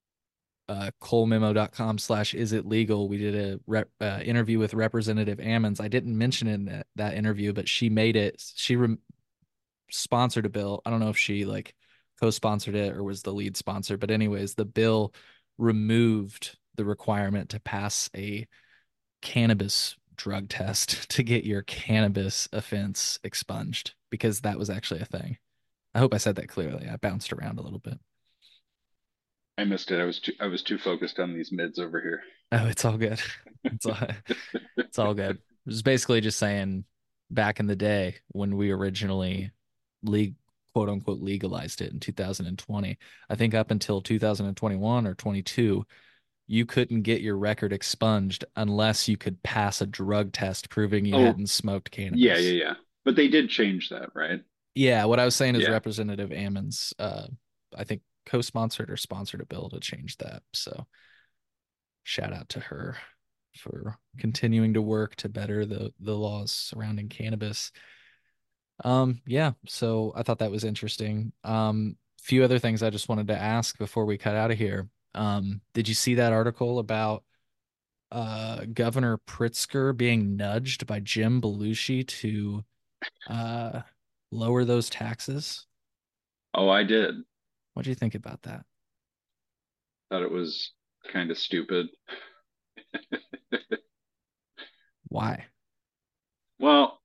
colememo.com/is it legal. We did a interview with Representative Ammons. I didn't mention in that interview, but she made it. She sponsored a bill. I don't know if she like co-sponsored it or was the lead sponsor, but anyways, the bill removed the requirement to pass a cannabis drug test to get your cannabis offense expunged because that was actually a thing. I hope I said that clearly. I bounced around a little bit. I missed it. I was too focused on these mids over here. Oh, it's all good. It's all good. It was basically just saying back in the day when we originally league quote unquote legalized it in 2020, I think up until 2021 or 22, you couldn't get your record expunged unless you could pass a drug test proving you Oh, hadn't smoked yeah, cannabis. yeah, yeah. But they did change that, right? Yeah, what I was saying is Yeah. Representative Ammons, I think co-sponsored or sponsored a bill to change that. So shout out to her for continuing to work to better the laws surrounding cannabis. Yeah, so I thought that was interesting. Few other things I just wanted to ask before we cut out of here. Did you see that article about Governor Pritzker being nudged by Jim Belushi to uh lower those taxes? Oh, I did. What do you think about that? Thought it was kind of stupid. Why? Well,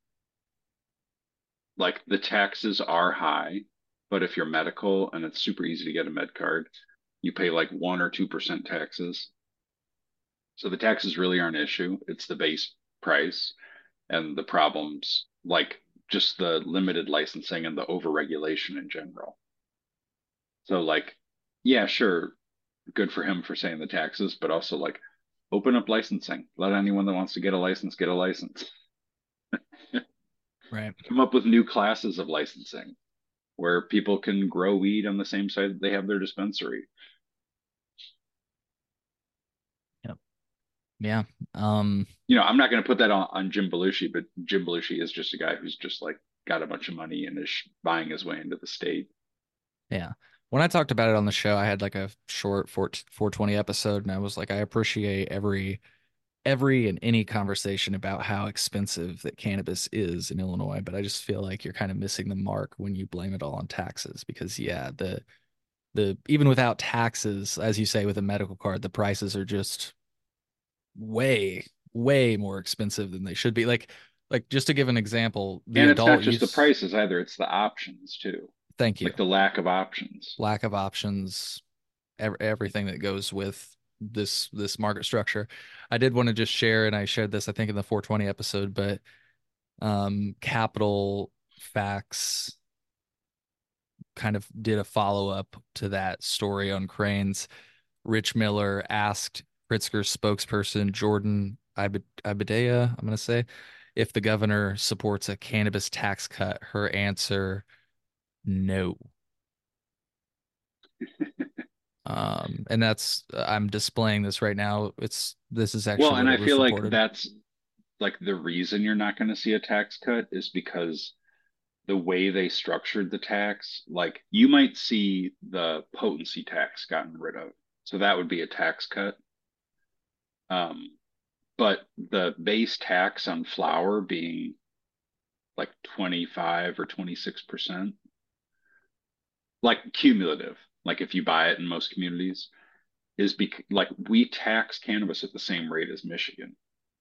like the taxes are high, but if you're medical and it's super easy to get a med card, you pay like 1 or 2% taxes. So the taxes really aren't an issue. It's the base price and the problems, like just the limited licensing and the overregulation in general. So like, yeah, sure, good for him for saying the taxes, but also like open up licensing. Let anyone that wants to get a license get a license. Right. Come up with new classes of licensing where people can grow weed on the same site that they have their dispensary. Yep. Yeah. I'm not going to put that on Jim Belushi, but Jim Belushi is just a guy who's just like got a bunch of money and is buying his way into the state. Yeah. When I talked about it on the show, I had like a short 420 episode, and I was like, I appreciate every and any conversation about how expensive that cannabis is in Illinois, but I just feel like you're kind of missing the mark when you blame it all on taxes because yeah, the even without taxes, as you say with a medical card, the prices are just way, way more expensive than they should be. Like just to give an example, the And it's not adult just the use, prices either, it's the options too, thank you, like the lack of options. lack of options, everything that goes with this market structure. I did want to just share, and I shared this I think in the 420 episode, but Capital Facts kind of did a follow-up to that story on Cranes. Rich Miller asked Pritzker's spokesperson, Jordan Abadea, I'm going to say, if the governor supports a cannabis tax cut. Her answer, no. And that's I'm displaying this right now. This is Well, actually and what I it was feel like reported. that's like the reason you're not going to see a tax cut is because the way they structured the tax, like you might see the potency tax gotten rid of. So that would be a tax cut. Um, but the base tax on flour being like 25 or 26%, like cumulative, like if you buy it in most communities, like we tax cannabis at the same rate as Michigan.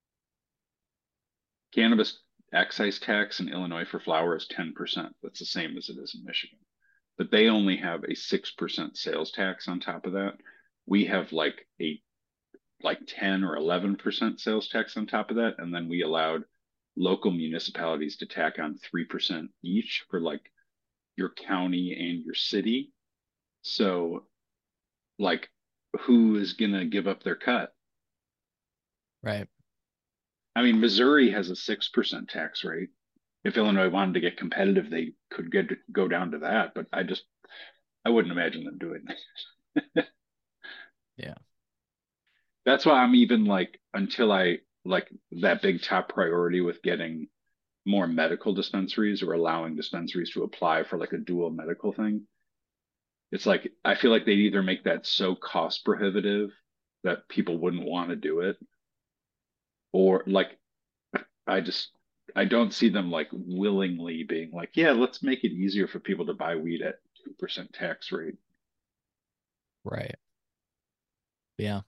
Cannabis excise tax in Illinois for flower is 10%. That's the same as it is in Michigan. But they only have a 6% sales tax on top of that. We have like 10 or 11% sales tax on top of that. And then we allowed local municipalities to tack on 3% each for like your county and your city. So like who is gonna give up their cut? Right. I mean, Missouri has a 6% tax rate. If Illinois wanted to get competitive, they could go down to that. But I wouldn't imagine them doing that. Yeah. That's why I'm even like until I like that big top priority with getting more medical dispensaries or allowing dispensaries to apply for like a dual medical thing. It's like I feel like they'd either make that so cost prohibitive that people wouldn't want to do it, or like I just I don't see them like willingly being like, yeah, let's make it easier for people to buy weed at 2% tax rate. Right. Yeah.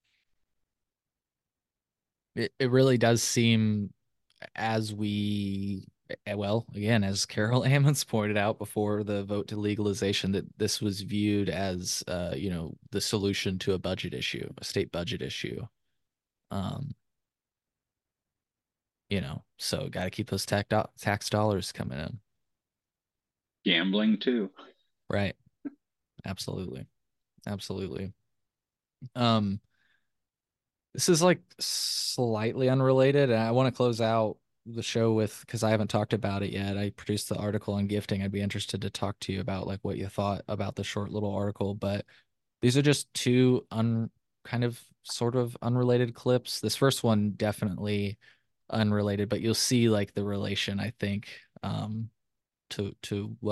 It really does seem as we well, again, as Carol Ammons pointed out before the vote to legalization, that this was viewed as the solution to a budget issue, a state budget issue. Um, so got to keep those tax dollars coming in. Gambling too. Right. Absolutely. Absolutely. Um, this is like slightly unrelated, and I want to close out the show with because I haven't talked about it yet. I produced the article on gifting. I'd be interested to talk to you about like what you thought about the short little article, but these are just two kind of sort of unrelated clips. This first one definitely unrelated, but you'll see like the relation, I think, to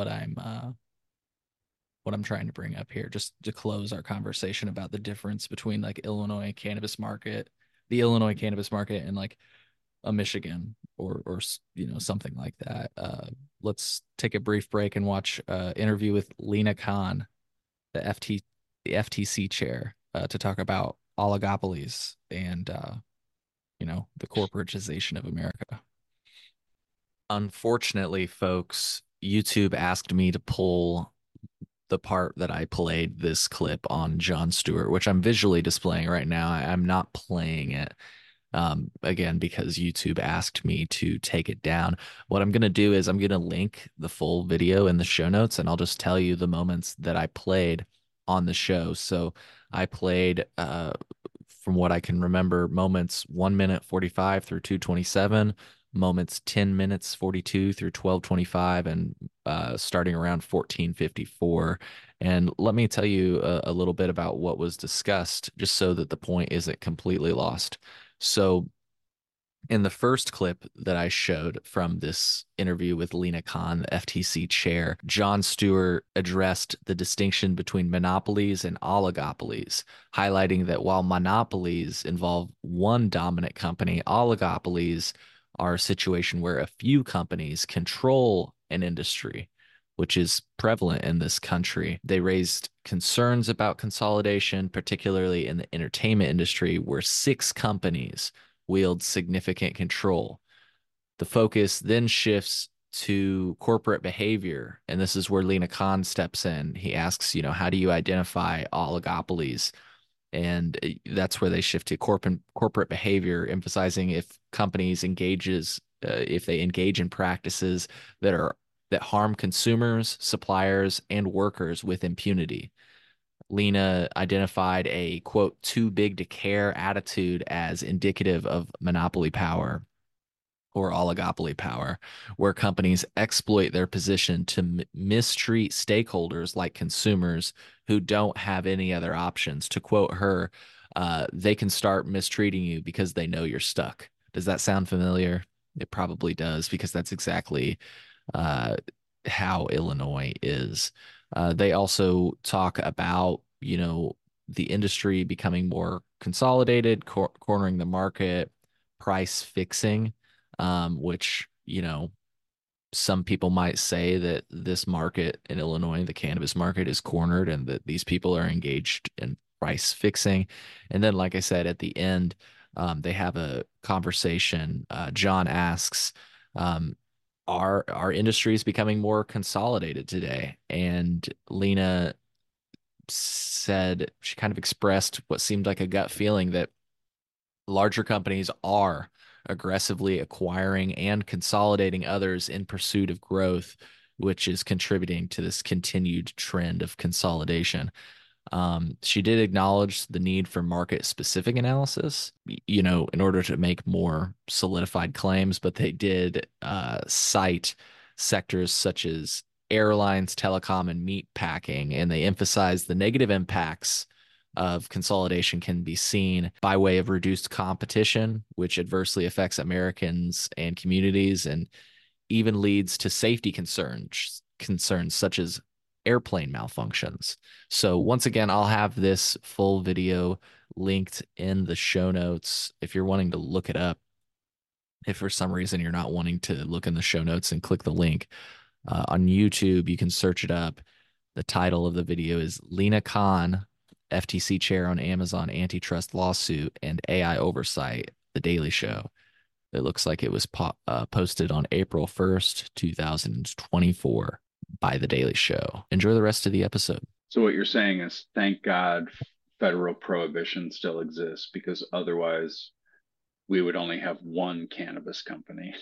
what I'm trying to bring up here, just to close our conversation about the difference between like the Illinois cannabis market, and like a Michigan or something like that. Let's take a brief break and watch interview with Lena Khan, the FTC chair, to talk about oligopolies and the corporatization of America. Unfortunately, folks, YouTube asked me to pull the part that I played this clip on Jon Stewart, which I'm visually displaying right now. I'm not playing it again because YouTube asked me to take it down. What I'm going to do is I'm going to link the full video in the show notes, and I'll just tell you the moments that I played on the show. So I played, from what I can remember, moments 1 minute 45 through 2:27, moments 10 minutes 42 through 12:25, and starting around 14:54. And let me tell you a little bit about what was discussed, just so that the point isn't completely lost. So, in the first clip that I showed from this interview with Lena Khan, the FTC chair, Jon Stewart addressed the distinction between monopolies and oligopolies, highlighting that while monopolies involve one dominant company, oligopolies are a situation where a few companies control an industry, which is prevalent in this country. They raised concerns about consolidation, particularly in the entertainment industry, where six companies wield significant control. The focus then shifts to corporate behavior. And this is where Lena Khan steps in. He asks, how do you identify oligopolies? And that's where they shift to corporate behavior, emphasizing if they engage in practices that are that harm consumers, suppliers, and workers with impunity. Lena identified a quote, too big to care attitude as indicative of monopoly power or oligopoly power, where companies exploit their position to mistreat stakeholders like consumers who don't have any other options. To quote her, they can start mistreating you because they know you're stuck. Does that sound familiar? It probably does, because that's exactly uh, how Illinois is. They also talk about, the industry becoming more consolidated, cornering the market, price fixing, which, some people might say that this market in Illinois, the cannabis market, is cornered and that these people are engaged in price fixing. And then, like I said, at the end, they have a conversation. John asks, um, "Are our industries becoming more consolidated today?" And Lena said she kind of expressed what seemed like a gut feeling that larger companies are aggressively acquiring and consolidating others in pursuit of growth, which is contributing to this continued trend of consolidation. She did acknowledge the need for market specific analysis, in order to make more solidified claims, but they did cite sectors such as airlines, telecom, and meat packing, and they emphasized the negative impacts of consolidation can be seen by way of reduced competition, which adversely affects Americans and communities and even leads to safety concerns such as airplane malfunctions. So once again, I'll have this full video linked in the show notes if you're wanting to look it up. If for some reason you're not wanting to look in the show notes and click the link on YouTube, you can search it up. The title of the video is Lena Khan, FTC chair on Amazon antitrust lawsuit and AI oversight, The Daily Show. It looks like it was posted on April 1st, 2024 by The Daily Show. Enjoy the rest of the episode. So what you're saying is, thank God federal prohibition still exists, because otherwise we would only have one cannabis company.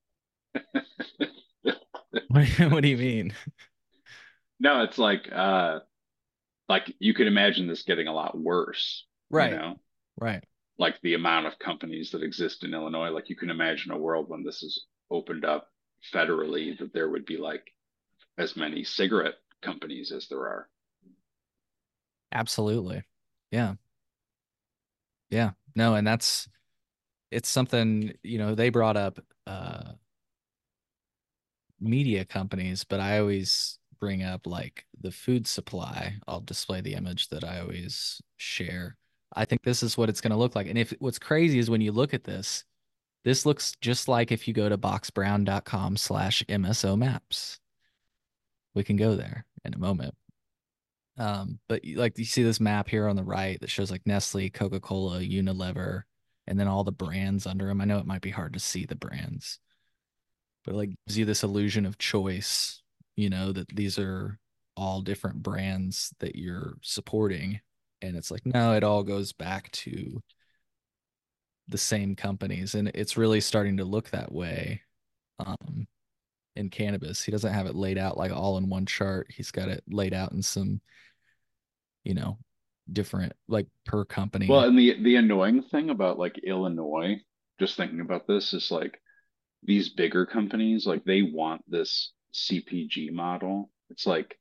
What do you mean? No, it's like you could imagine this getting a lot worse, you Right, know, right. like the amount of companies that exist in Illinois. Like you can imagine a world when this is opened up federally, that there would be like as many cigarette companies as there are. Absolutely. Yeah. Yeah. No, and it's something, they brought up media companies, but I always bring up like the food supply. I'll display the image that I always share. I think this is what it's going to look like. And if what's crazy is when you look at this looks just like if you go to boxbrown.com/MSO maps. We can go there in a moment. But like you see this map here on the right that shows like Nestle, Coca-Cola, Unilever, and then all the brands under them. I know it might be hard to see the brands, but it like gives you this illusion of choice, that these are all different brands that you're supporting. And it's like, no, it all goes back to the same companies. And it's really starting to look that way um, in cannabis. He doesn't have it laid out like all in one chart. He's got it laid out in some, you know, different like per Well, company. and the annoying thing about like Illinois, just thinking about this, is like these bigger companies, like they want this CPG model. It's like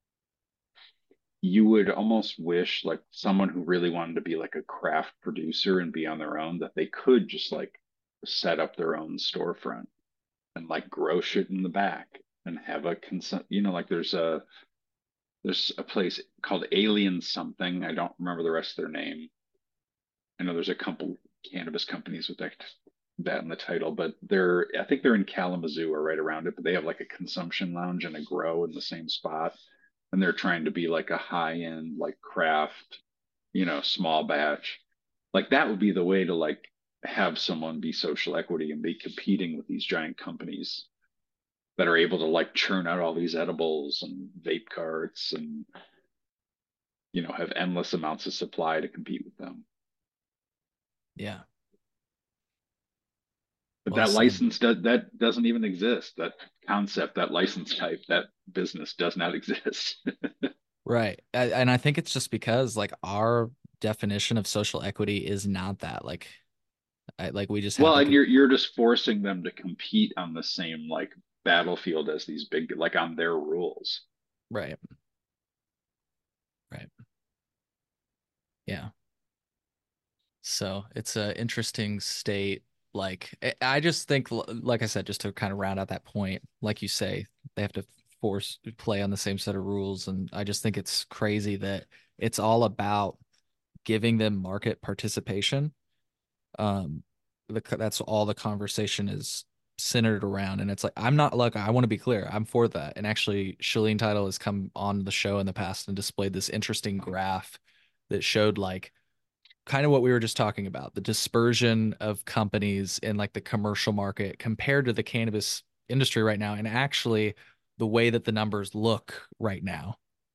you would almost wish like someone who really wanted to be like a craft producer and be on their own, that they could just like set up their own storefront and like grow shit in the back and have a consent, like there's a place called Alien something. I don't remember the rest of their name. I know there's a couple cannabis companies with that in the title, but I think they're in Kalamazoo or right around it, but they have like a consumption lounge and a grow in the same spot. And they're trying to be like a high end, like craft, small batch. Like that would be the way to like have someone be social equity and be competing with these giant companies that are able to like churn out all these edibles and vape carts and, have endless amounts of supply to compete with them. Yeah. But Well that said. license that doesn't even exist. That concept, that license type, that business does not exist. Right. And I think it's just because like our definition of social equity is not that. Like we just have Well, like and a you're just forcing them to compete on the same like battlefield as these big, like on their rules. right, right. Yeah. So it's a interesting state. Like I just think, like I said, just to kind of round out that point, like you say, they have to force play on the same set of rules, and I just think it's crazy that it's all about giving them market participation. Um, that's all the conversation is centered around, and it's like I'm not like I want to be clear, I'm for that. And actually, Shalene Title has come on the show in the past and displayed this interesting graph that showed like kind of what we were just talking about, the dispersion of companies in like the commercial market compared to the cannabis industry right now. And actually, the way that the numbers look right now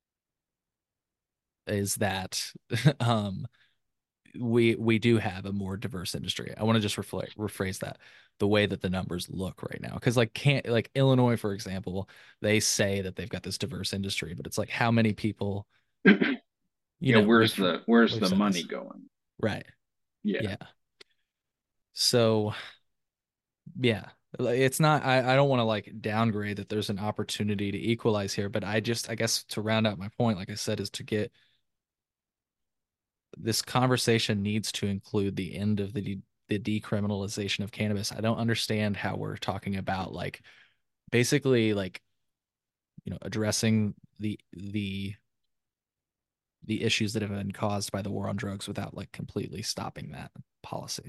is that um, we do have a more diverse industry. I want to just rephrase that. The way that the numbers look right now, because like can't like Illinois, for example, they say that they've got this diverse industry, but it's like how many people, Yeah, we've where's we've the said money this, going? right? Yeah. Yeah. So yeah, like, it's not. I don't want to like downgrade that there's an opportunity to equalize here, but I guess to round out my point, like I said, is to get this conversation needs to include the end of the decriminalization of cannabis. I don't understand how we're talking about like basically like addressing the issues that have been caused by the war on drugs without like completely stopping that policy.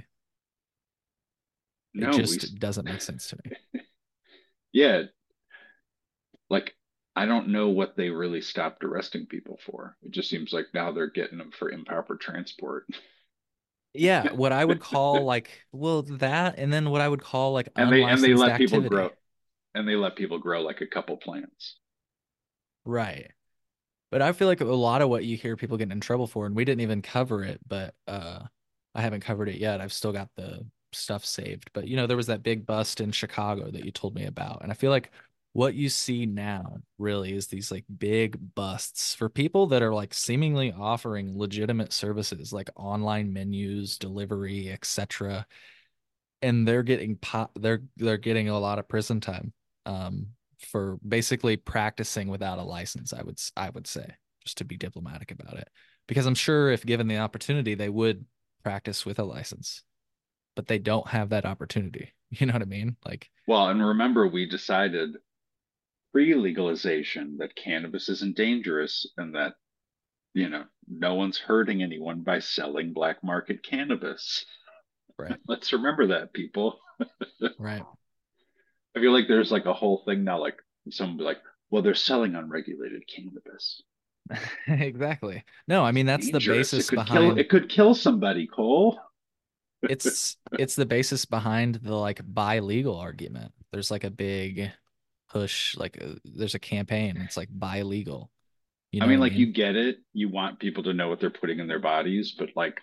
It No, just doesn't make sense to me. yeah, like I don't know what they really stopped arresting people for. It just seems like now they're getting them for improper transport. Yeah, what I would call like, well, that, and then what I would call like And they unlicensed let people activity. grow and they let people grow like a couple plants. Right. But I feel like a lot of what you hear people getting in trouble for, and we didn't even cover it, but I haven't covered it yet. I've still got the stuff saved. But there was that big bust in Chicago that you told me about. And I feel like what you see now really is these like big busts for people that are like seemingly offering legitimate services like online menus, delivery, etc. And they're getting a lot of prison time for basically practicing without a license. I would say, just to be diplomatic about it, because I'm sure if given the opportunity, they would practice with a license, but they don't have that opportunity. You know what I mean? Like, Well, and remember we decided pre-legalization that cannabis isn't dangerous and that, no one's hurting anyone by selling black market cannabis. right, Let's remember that, people. right, I feel like there's like a whole thing now, like someone be like, well, they're selling unregulated cannabis. exactly. No, I It's mean that's the dangerous. basis behind It could kill somebody, Cole. it's the basis behind the like buy legal argument. There's like a big push, like there's a campaign. It's like buy legal. You I know what mean, I like mean? you get it. You want people to know what they're putting in their bodies, but like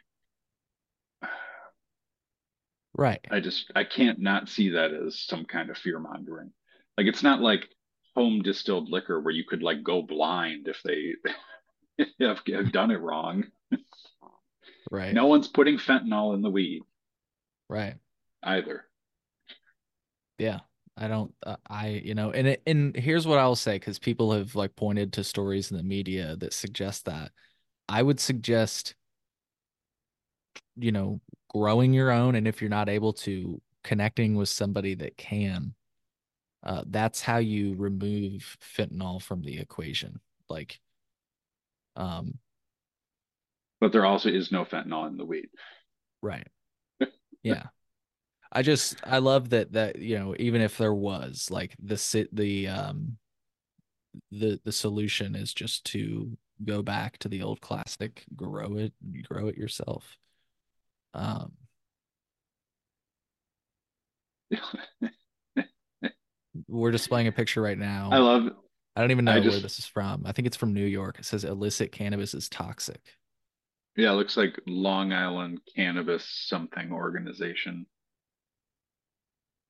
Right. I can't not see that as some kind of fear mongering. Like it's not like home distilled liquor where you could like go blind if they have done it wrong. Right. No one's putting fentanyl in the weed Right. either. Yeah. I don't and here's what I'll say, because people have like pointed to stories in the media that suggest that. I would suggest, you know, growing your own, and if you're not able to, connecting with somebody that can. That's how you remove fentanyl from the equation. Like, um, But there also is no fentanyl in the weed. right. Yeah. I love that even if there was like the solution is just to go back to the old classic, grow it yourself. Um, we're displaying a picture right I now. love I don't even I know where just this is from. I think it's from New York. It says illicit cannabis is toxic. Yeah, it looks like Long Island Cannabis something organization.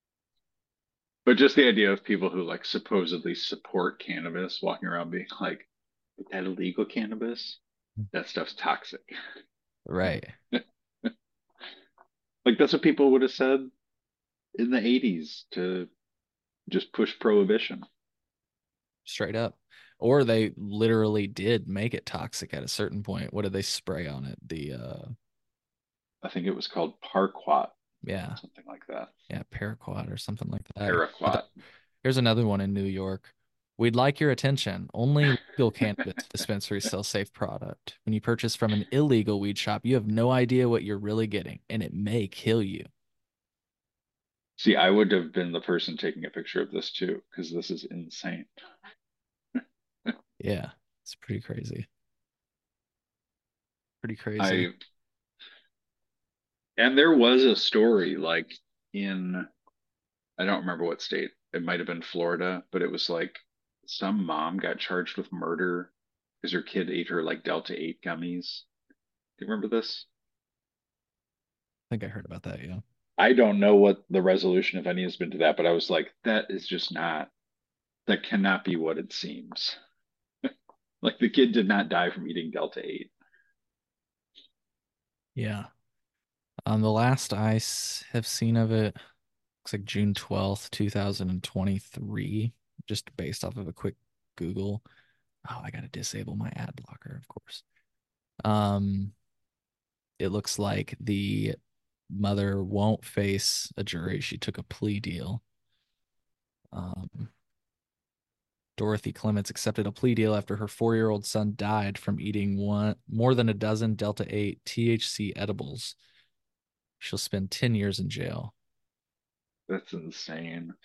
But just the idea of people who like supposedly support cannabis walking around being like, "Is that illegal cannabis? That stuff's toxic." Right. Like that's what people would have said in the 80s to just push prohibition. Straight up. Or they literally did make it toxic at a certain point. What did they spray on it? The I think it was called Parquat, yeah, something like that. yeah, paraquat or something like that. Paraquat. Here's another one in New York. We'd like your attention. Only legal cannabis dispensaries sell safe product. When you purchase from an illegal weed shop, you have no idea what you're really getting, and it may kill you. See, I would have been the person taking a picture of this too, because this is insane. Yeah, it's pretty crazy. Pretty crazy. I and there was a story like in I don't remember what state. It might have been Florida, but it was like some mom got charged with murder because her kid ate her like Delta 8 gummies. Do you remember this? I think I heard about that, yeah. I don't know what the resolution, if any, has been to that, but I was like, that is just not, that cannot be what it seems. Like the kid did not die from eating Delta 8. Yeah. The last have seen of it looks like June 12th, 2023, just based off of a quick Google. Oh, I gotta disable my ad blocker, of course. Um, it looks like the mother won't face a jury. She took a plea deal. Um, Dorothy Clements accepted a plea deal after her 4-year-old son died from eating more than a dozen Delta 8 THC edibles. She'll spend 10 years in jail. That's insane.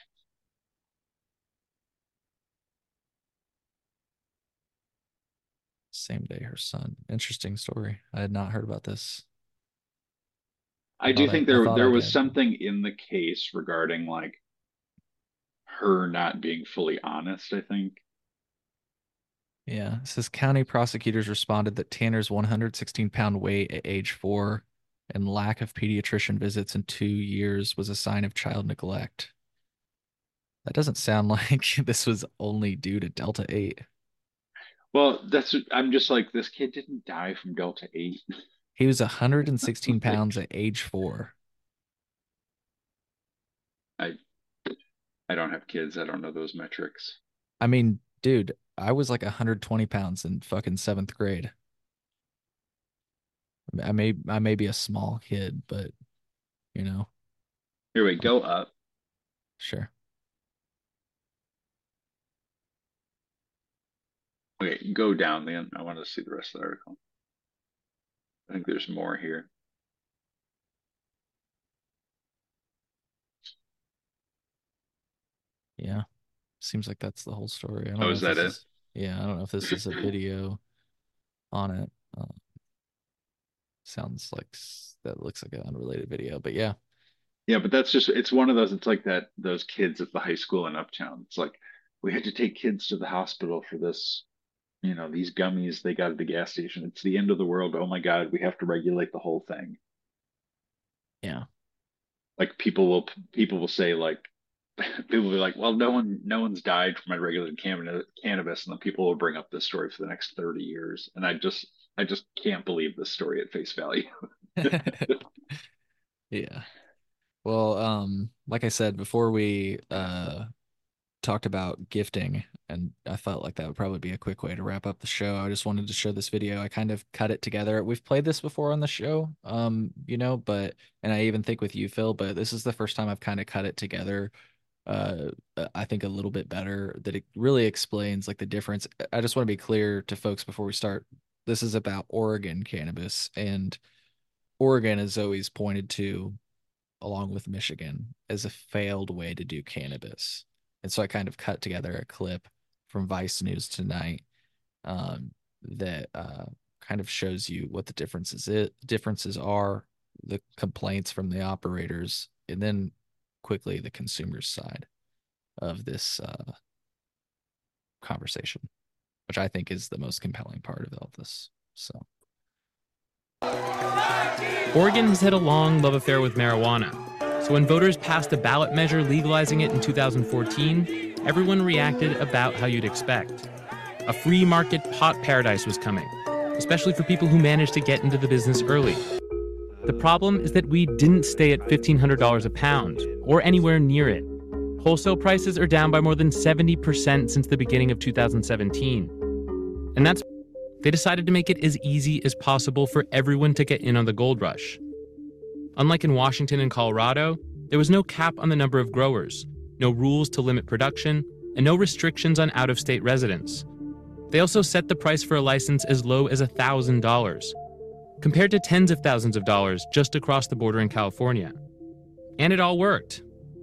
Same day her son. Interesting story. I had not heard about this. I do think I there thought there I was did. something in the case regarding like her not being fully honest, I think. Yeah. It says county prosecutors responded that Tanner's 116-pound weight at age 4 and lack of pediatrician visits in 2 years was a sign of child neglect. That doesn't sound like this was only due to Delta 8. Well, I'm just like this kid didn't die from Delta 8. He was 116 Like pounds at age 4. I I don't have kids. I don't know those metrics. I mean, dude, I was like 120 pounds in fucking seventh grade. I may be a small kid, but you know, Here we I'm go up. sure. Okay, go down then. I want to see the rest of the article. I think there's more here. Yeah. Seems like that's the whole story. I don't Oh, know is if that this it? is, yeah, I don't know if this is a video on it. Sounds like that looks like an unrelated video, but yeah. Yeah, but that's just it's one of those. It's like that those kids at the high school in Uptown. It's like we had to take kids to the hospital for this. These gummies they got at the gas station. It's the end of the world. Oh my God, we have to regulate the whole thing. Yeah. Like people will say like people will be like, well, no one's died from my regular cannabis, and then people will bring up this story for the next 30 years, and I just can't believe this story at face value. Yeah. Well, like I said before, we talked about gifting, and I felt like that would probably be a quick way to wrap up the show. I just wanted to show this video. I kind of cut it together. We've played this before on the show, but and I even think with you, Phil, but this is the first time I've kind of cut it together. I think a little bit better that it really explains like the difference. I just want to be clear to folks before we start. This is about Oregon cannabis, and Oregon is always pointed to along with Michigan as a failed way to do cannabis. And so I kind of cut together a clip from Vice News tonight that kind of shows you what the differences are, the complaints from the operators, and then quickly the consumer's side of this conversation, which I think is the most compelling part of all this. So Oregon has had a long love affair with marijuana. So when voters passed a ballot measure legalizing it in 2014, everyone reacted about how you'd expect. A free market pot paradise was coming, especially for people who managed to get into the business early. The problem is that weed didn't stay at $1,500 a pound, or anywhere near it. Wholesale prices are down by more than 70% since the beginning of 2017. And they decided to make it as easy as possible for everyone to get in on the gold rush. Unlike in Washington and Colorado, there was no cap on the number of growers, no rules to limit production, and no restrictions on out-of-state residents. They also set the price for a license as low as $1,000, compared to tens of thousands of dollars just across the border in California. And it all worked.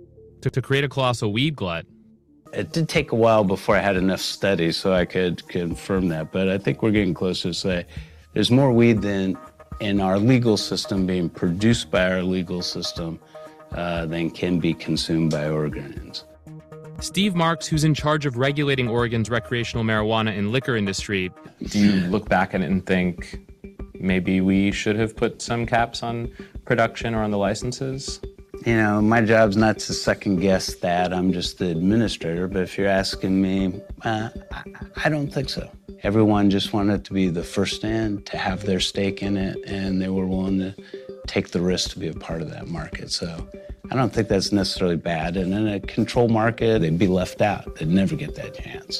To create a colossal weed glut. It did take a while before I had enough studies so I could confirm that, but I think we're getting closer to say there's more weed than in our legal system being produced by our legal system than can be consumed by Oregonians. Steve Marks, who's in charge of regulating Oregon's recreational marijuana and liquor industry. Do you look back at it and think maybe we should have put some caps on production or on the licenses? You know, my job's not to second guess that. I'm just the administrator. But if you're asking me, I don't think so. Everyone just wanted to be the first in, to have their stake in it, and they were willing to take the risk to be a part of that market. So I don't think that's necessarily bad. And in a control market, they'd be left out. They'd never get that chance.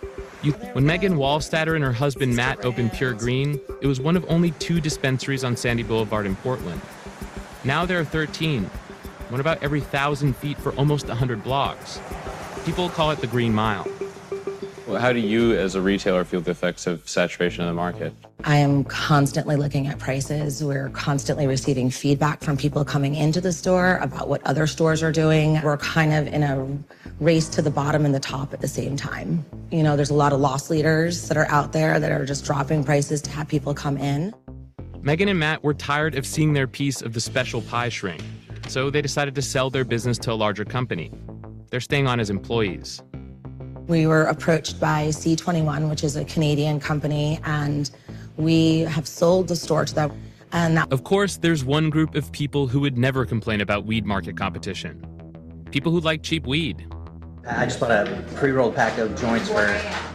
When Megan Wallstatter and her husband Matt opened Pure Green, it was one of only 2 dispensaries on Sandy Boulevard in Portland. Now there are 13, one about every 1,000 feet for almost 100 blocks. People call it the Green Mile. Well, how do you, as a retailer, feel the effects of saturation in the market? I am constantly looking at prices. We're constantly receiving feedback from people coming into the store about what other stores are doing. We're kind of in a race to the bottom and the top at the same time. You know, there's a lot of loss leaders that are out there that are just dropping prices to have people come in. Megan and Matt were tired of seeing their piece of the special pie shrink, so they decided to sell their business to a larger company. They're staying on as employees. We were approached by C21, which is a Canadian company, and we have sold the store to them. And Of course, there's one group of people who would never complain about weed market competition. People who like cheap weed. I just bought a pre-rolled pack of joints for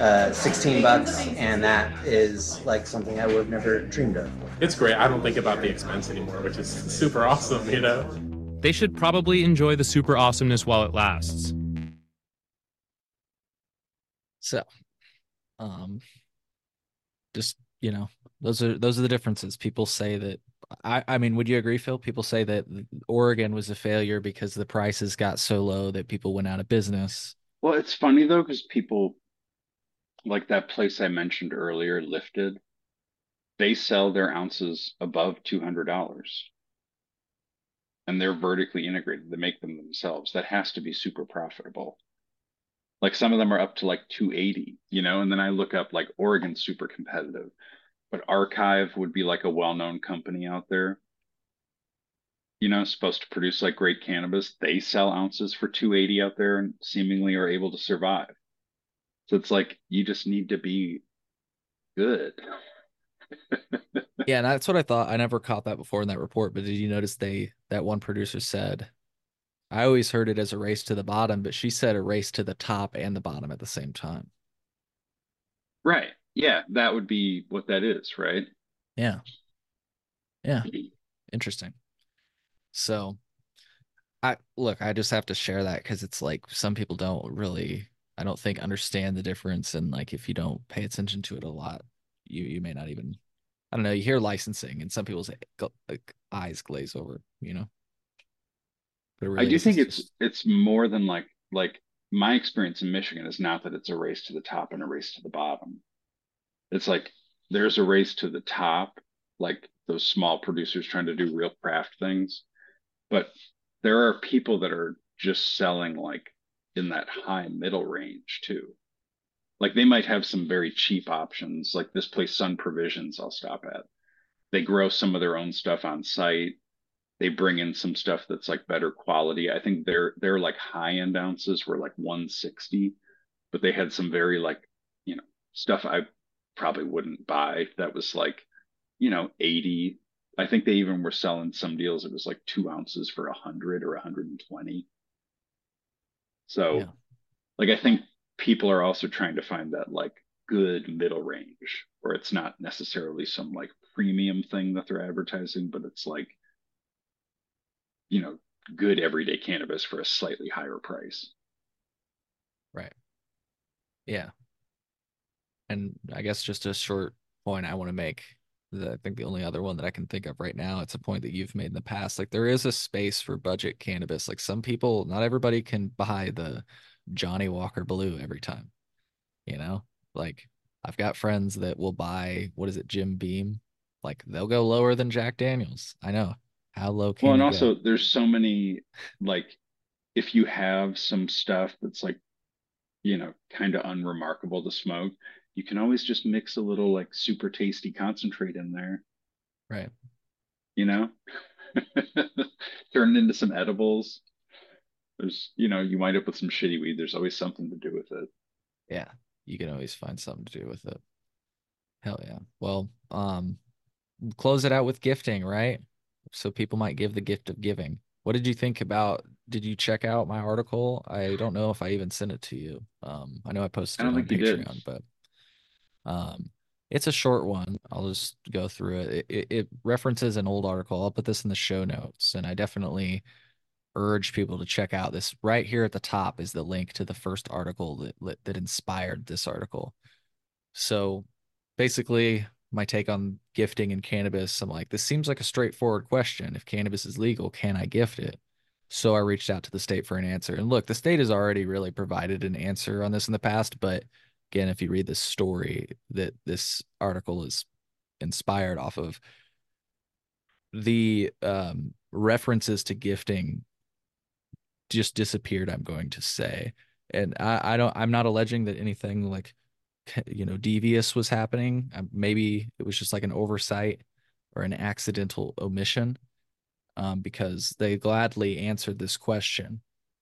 $16, and that is like something I would have never dreamed of. It's great. I don't think about the expense anymore, which is super awesome, you know? They should probably enjoy the super awesomeness while it lasts. So, just, you know, those are the differences. People say that, I mean, would you agree, Phil? People say that Oregon was a failure because the prices got so low that people went out of business. Well, it's funny though, because people like that place I mentioned earlier, Lifted, they sell their ounces above $200 and they're vertically integrated. They make them themselves. That has to be super profitable. Like some of them are up to like 280, you know, and then I look up like Oregon's super competitive, but Archive would be like a well-known company out there, you know, supposed to produce like great cannabis. They sell ounces for 280 out there and seemingly are able to survive. So it's like, you just need to be good. Yeah, and that's what I thought. I never caught that before in that report, but did you notice that one producer said, I always heard it as a race to the bottom, but she said a race to the top and the bottom at the same time. Right. Yeah, that would be what that is, right? Yeah. Yeah. Interesting. So I just have to share that because it's like some people don't really, I don't think, understand the difference. And like if you don't pay attention to it a lot, you may not even, I don't know, you hear licensing and some people's like eyes glaze over, you know? But really I do think it's more than like my experience in Michigan is not that it's a race to the top and a race to the bottom. It's like there's a race to the top, like those small producers trying to do real craft things. But there are people that are just selling like in that high middle range too. Like they might have some very cheap options, like this place, Sun Provisions, I'll stop at. They grow some of their own stuff on site. They bring in some stuff that's like better quality. I think their like high end ounces were like 160, but they had some very like, you know, stuff I probably wouldn't buy that was like, you know, 80, I think they even were selling some deals. It was like 2 ounces for 100 or 120. So Yeah. like, I think people are also trying to find that like good middle range where it's not necessarily some like premium thing that they're advertising, but it's like, you know, good everyday cannabis for a slightly higher price. Right. Yeah. And I guess just a short point I want to make. I think the only other one that I can think of right now, it's a point that you've made in the past. Like there is a space for budget cannabis. Like some people, not everybody can buy the Johnny Walker Blue every time, you know? Like I've got friends that will buy, what is it, Jim Beam? Like they'll go lower than Jack Daniels. I know. How low Well, can and you go? also there's so many, like, if you have some stuff that's like, kind of unremarkable to smoke, you can always just mix a little like super tasty concentrate in there, Right. you know, turn it into some edibles. You wind up with some shitty weed. There's always something to do with it. Yeah. You can always find something to do with it. Hell yeah. Well, close it out with gifting, right? So people might give the gift of giving. What did you think about, did you check out my article? I don't know if I even sent it to you. I know I I posted it don't on think you did. Patreon, but um it's a short one. I'll just go through it. It references an old article. I'll put this in the show notes, and I definitely urge people to check out this. Right here at the top is the link to the first article that inspired this article. So basically, my take on gifting and cannabis, I'm like, this seems like a straightforward question. If cannabis is legal, can I gift it? So I reached out to the state for an answer. And look, the state has already really provided an answer on this in the past. But again, if you read this story that this article is inspired off of, the references to gifting just disappeared, I'm going to say. And I'm not alleging that anything like devious was happening. Maybe it was just like an oversight or an accidental omission, because they gladly answered this question.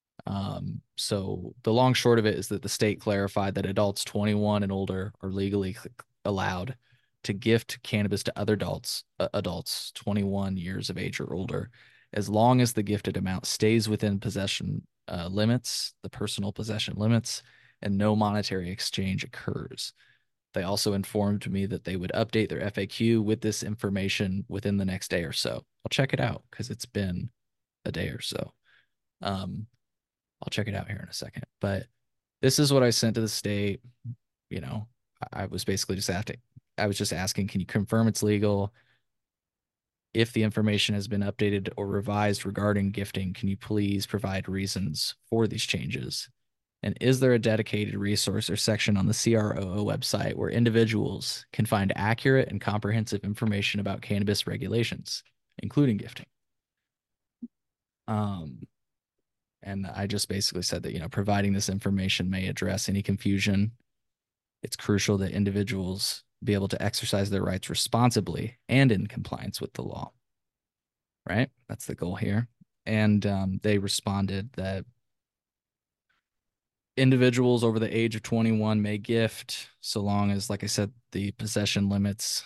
So the long short of it is that the state clarified that adults 21 and older are legally allowed to gift cannabis to other adults 21 years of age or older, as long as the gifted amount stays within possession limits, the personal possession limits, and no monetary exchange occurs. They also informed me that they would update their FAQ with this information within the next day or so. I'll check it out because it's been a day or so. I'll check it out here in a second. But this is what I sent to the state. You know, I was basically just asking, can you confirm it's legal? If the information has been updated or revised regarding gifting, can you please provide reasons for these changes? And is there a dedicated resource or section on the CROO website where individuals can find accurate and comprehensive information about cannabis regulations, including gifting? And I just basically said that, providing this information may address any confusion. It's crucial that individuals be able to exercise their rights responsibly and in compliance with the law. Right? That's the goal here. And they responded that individuals over the age of 21 may gift so long as, like I said, the possession limits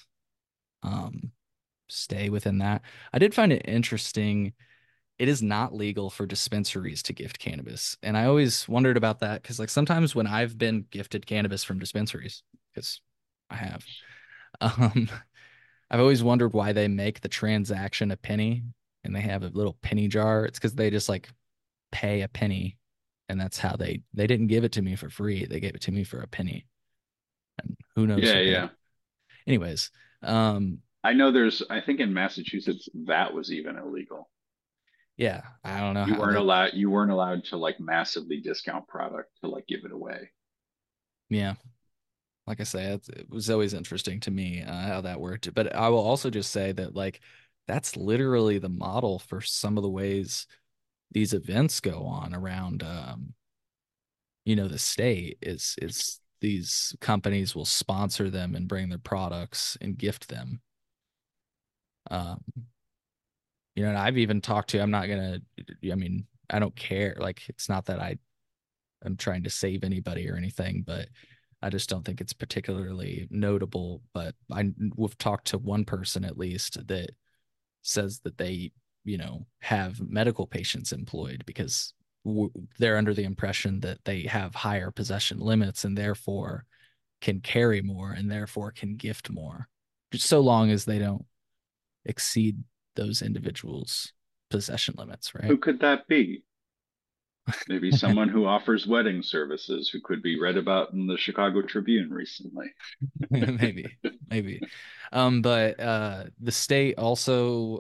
stay within that. I did find it interesting. It is not legal for dispensaries to gift cannabis. And I always wondered about that because, like, sometimes when I've been gifted cannabis from dispensaries, because I have, um, I've always wondered why they make the transaction a penny and they have a little penny jar. It's because they just like pay a penny, and that's how they didn't give it to me for free. They gave it to me for a penny. And who knows Yeah, what yeah. anyways, I know I think in Massachusetts that was even illegal. yeah, I don't know You how weren't that. allowed you weren't allowed to like massively discount product to like give it away. Yeah, like I say, it was always interesting to me how that worked. But I will also just say that like that's literally the model for some of the ways these events go on around the state is these companies will sponsor them and bring their products and gift them. Um, and I've even talked to, I'm not gonna, I mean, I don't care. Like, it's not that I'm trying to save anybody or anything, but I just don't think it's particularly notable. But we've talked to one person at least that says that they, have medical patients employed because they're under the impression that they have higher possession limits and therefore can carry more and therefore can gift more, just so long as they don't exceed those individuals' possession limits, right? Who could that be? Maybe someone who offers wedding services who could be read about in the Chicago Tribune recently. maybe. But the state also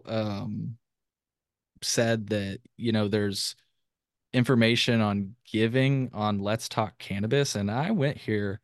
said that, there's information on giving on Let's Talk Cannabis, and I went here.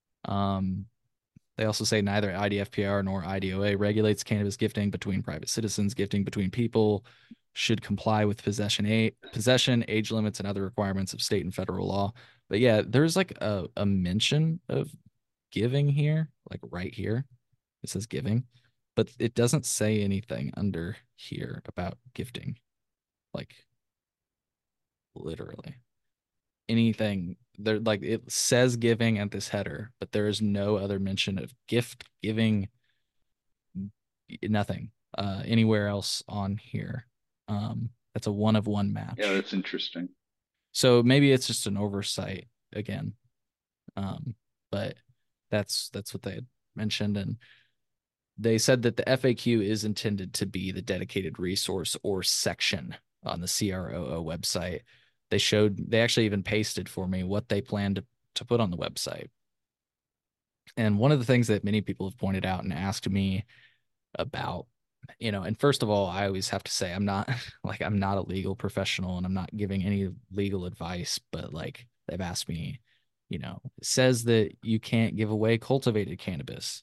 They also say neither IDFPR nor IDOA regulates cannabis gifting between private citizens. Gifting between people should comply with possession, age limits, and other requirements of state and federal law. But yeah, there's like a mention of giving here, like right here. It says giving, but it doesn't say anything under here about gifting, like literally anything there. Like it says giving at this header, but there is no other mention of gift giving, nothing anywhere else on here. That's a 1-of-1 match. Yeah, that's interesting. So maybe it's just an oversight again. But that's what they had mentioned, and they said that the FAQ is intended to be the dedicated resource or section on the CROO website. They actually even pasted for me what they plan to put on the website. And one of the things that many people have pointed out and asked me about, and first of all, I always have to say I'm not a legal professional and I'm not giving any legal advice, but like they've asked me, it says that you can't give away cultivated cannabis.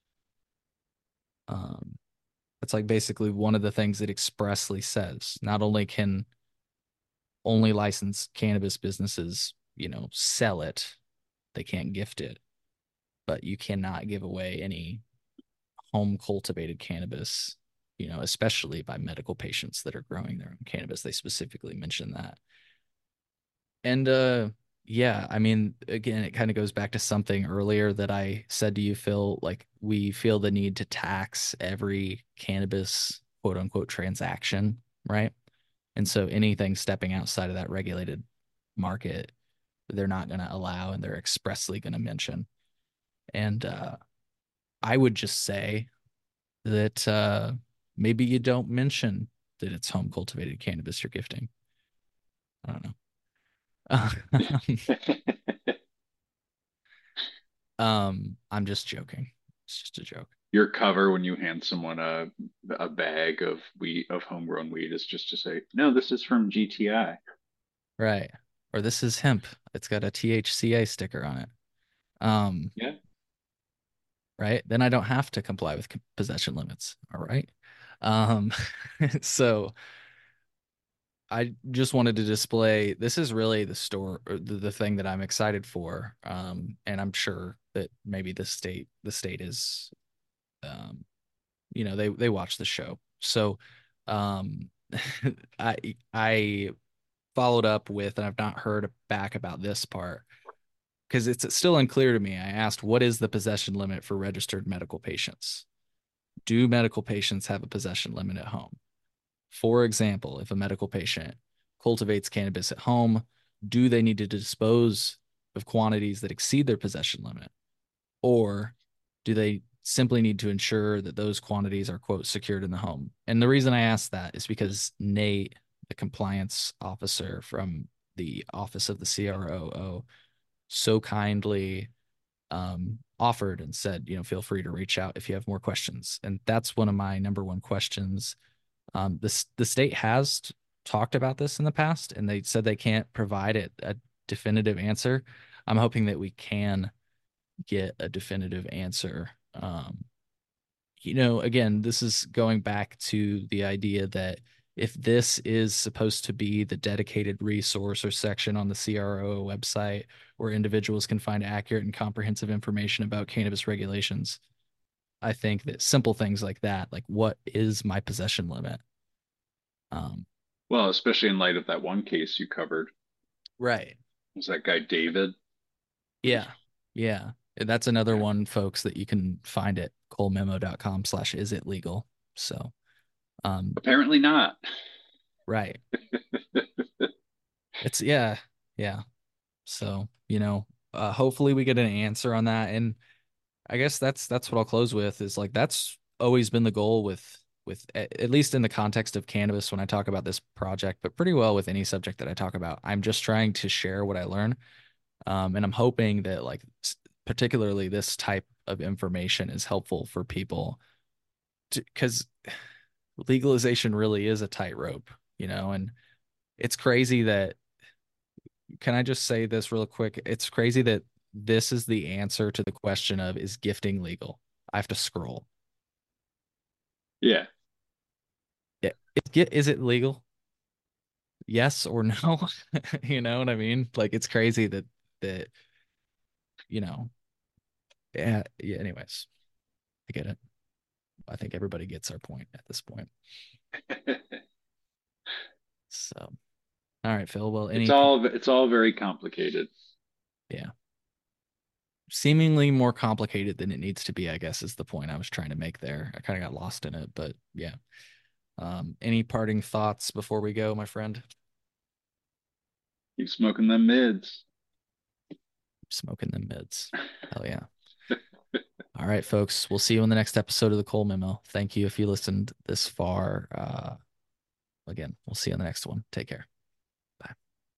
It's like basically one of the things it expressly says. Not only can only licensed cannabis businesses, sell it, they can't gift it, but you cannot give away any home cultivated cannabis, especially by medical patients that are growing their own cannabis. They specifically mention that. And yeah, I mean, again, it kind of goes back to something earlier that I said to you, Phil. Like, we feel the need to tax every cannabis quote unquote transaction, right? And so anything stepping outside of that regulated market, they're not going to allow, and they're expressly going to mention. And I would just say that maybe you don't mention that it's home cultivated cannabis you're gifting. I don't know. I'm just joking. It's just a joke. Your cover when you hand someone a bag of homegrown weed is just to say, no, this is from GTI. Right. Or this is hemp. It's got a THCA sticker on it. Yeah. Right. Then I don't have to comply with possession limits. All right. So I just wanted to display, this is really the store, or the thing that I'm excited for. And I'm sure that maybe the state is, they watch the show. So I followed up with, and I've not heard back about this part because it's still unclear to me. I asked, what is the possession limit for registered medical patients? Do medical patients have a possession limit at home? For example, if a medical patient cultivates cannabis at home, do they need to dispose of quantities that exceed their possession limit? Or do they simply need to ensure that those quantities are, quote, secured in the home? And the reason I ask that is because Nate, the compliance officer from the office of the CROO, so kindly offered and said, feel free to reach out if you have more questions. And that's one of my number one questions. The state has talked about this in the past, and they said they can't provide a definitive answer. I'm hoping that we can get a definitive answer. Again, this is going back to the idea that if this is supposed to be the dedicated resource or section on the CRO website where individuals can find accurate and comprehensive information about cannabis regulations, I think that simple things like that, like what is my possession limit? Well, especially in light of that one case you covered. Right. Was that guy David? Yeah. That's another one, folks, that you can find at colememo.com/isitlegal. So Apparently not. Right. It's yeah. So, hopefully we get an answer on that. And I guess that's what I'll close with is like that's always been the goal with at least in the context of cannabis when I talk about this project, but pretty well with any subject that I talk about. I'm just trying to share what I learn. And I'm hoping that like particularly this type of information is helpful for people because legalization really is a tightrope, and it's crazy that can I just say this real quick? It's crazy that this is the answer to the question of is gifting legal? I have to scroll. Yeah. Yeah. Is it legal? Yes or no? You know what I mean? Like it's crazy that you know. Yeah, anyways. I get it. I think everybody gets our point at this point. So, all right, Phil. Well, It's all very complicated. Yeah. Seemingly more complicated than it needs to be, I guess, is the point I was trying to make there. I kind of got lost in it, but yeah. Any parting thoughts before we go, my friend? Keep smoking them mids. Smoking them mids. Hell yeah. All right, folks. We'll see you in the next episode of the Cole Memo. Thank you if you listened this far. Again, we'll see you on the next one. Take care.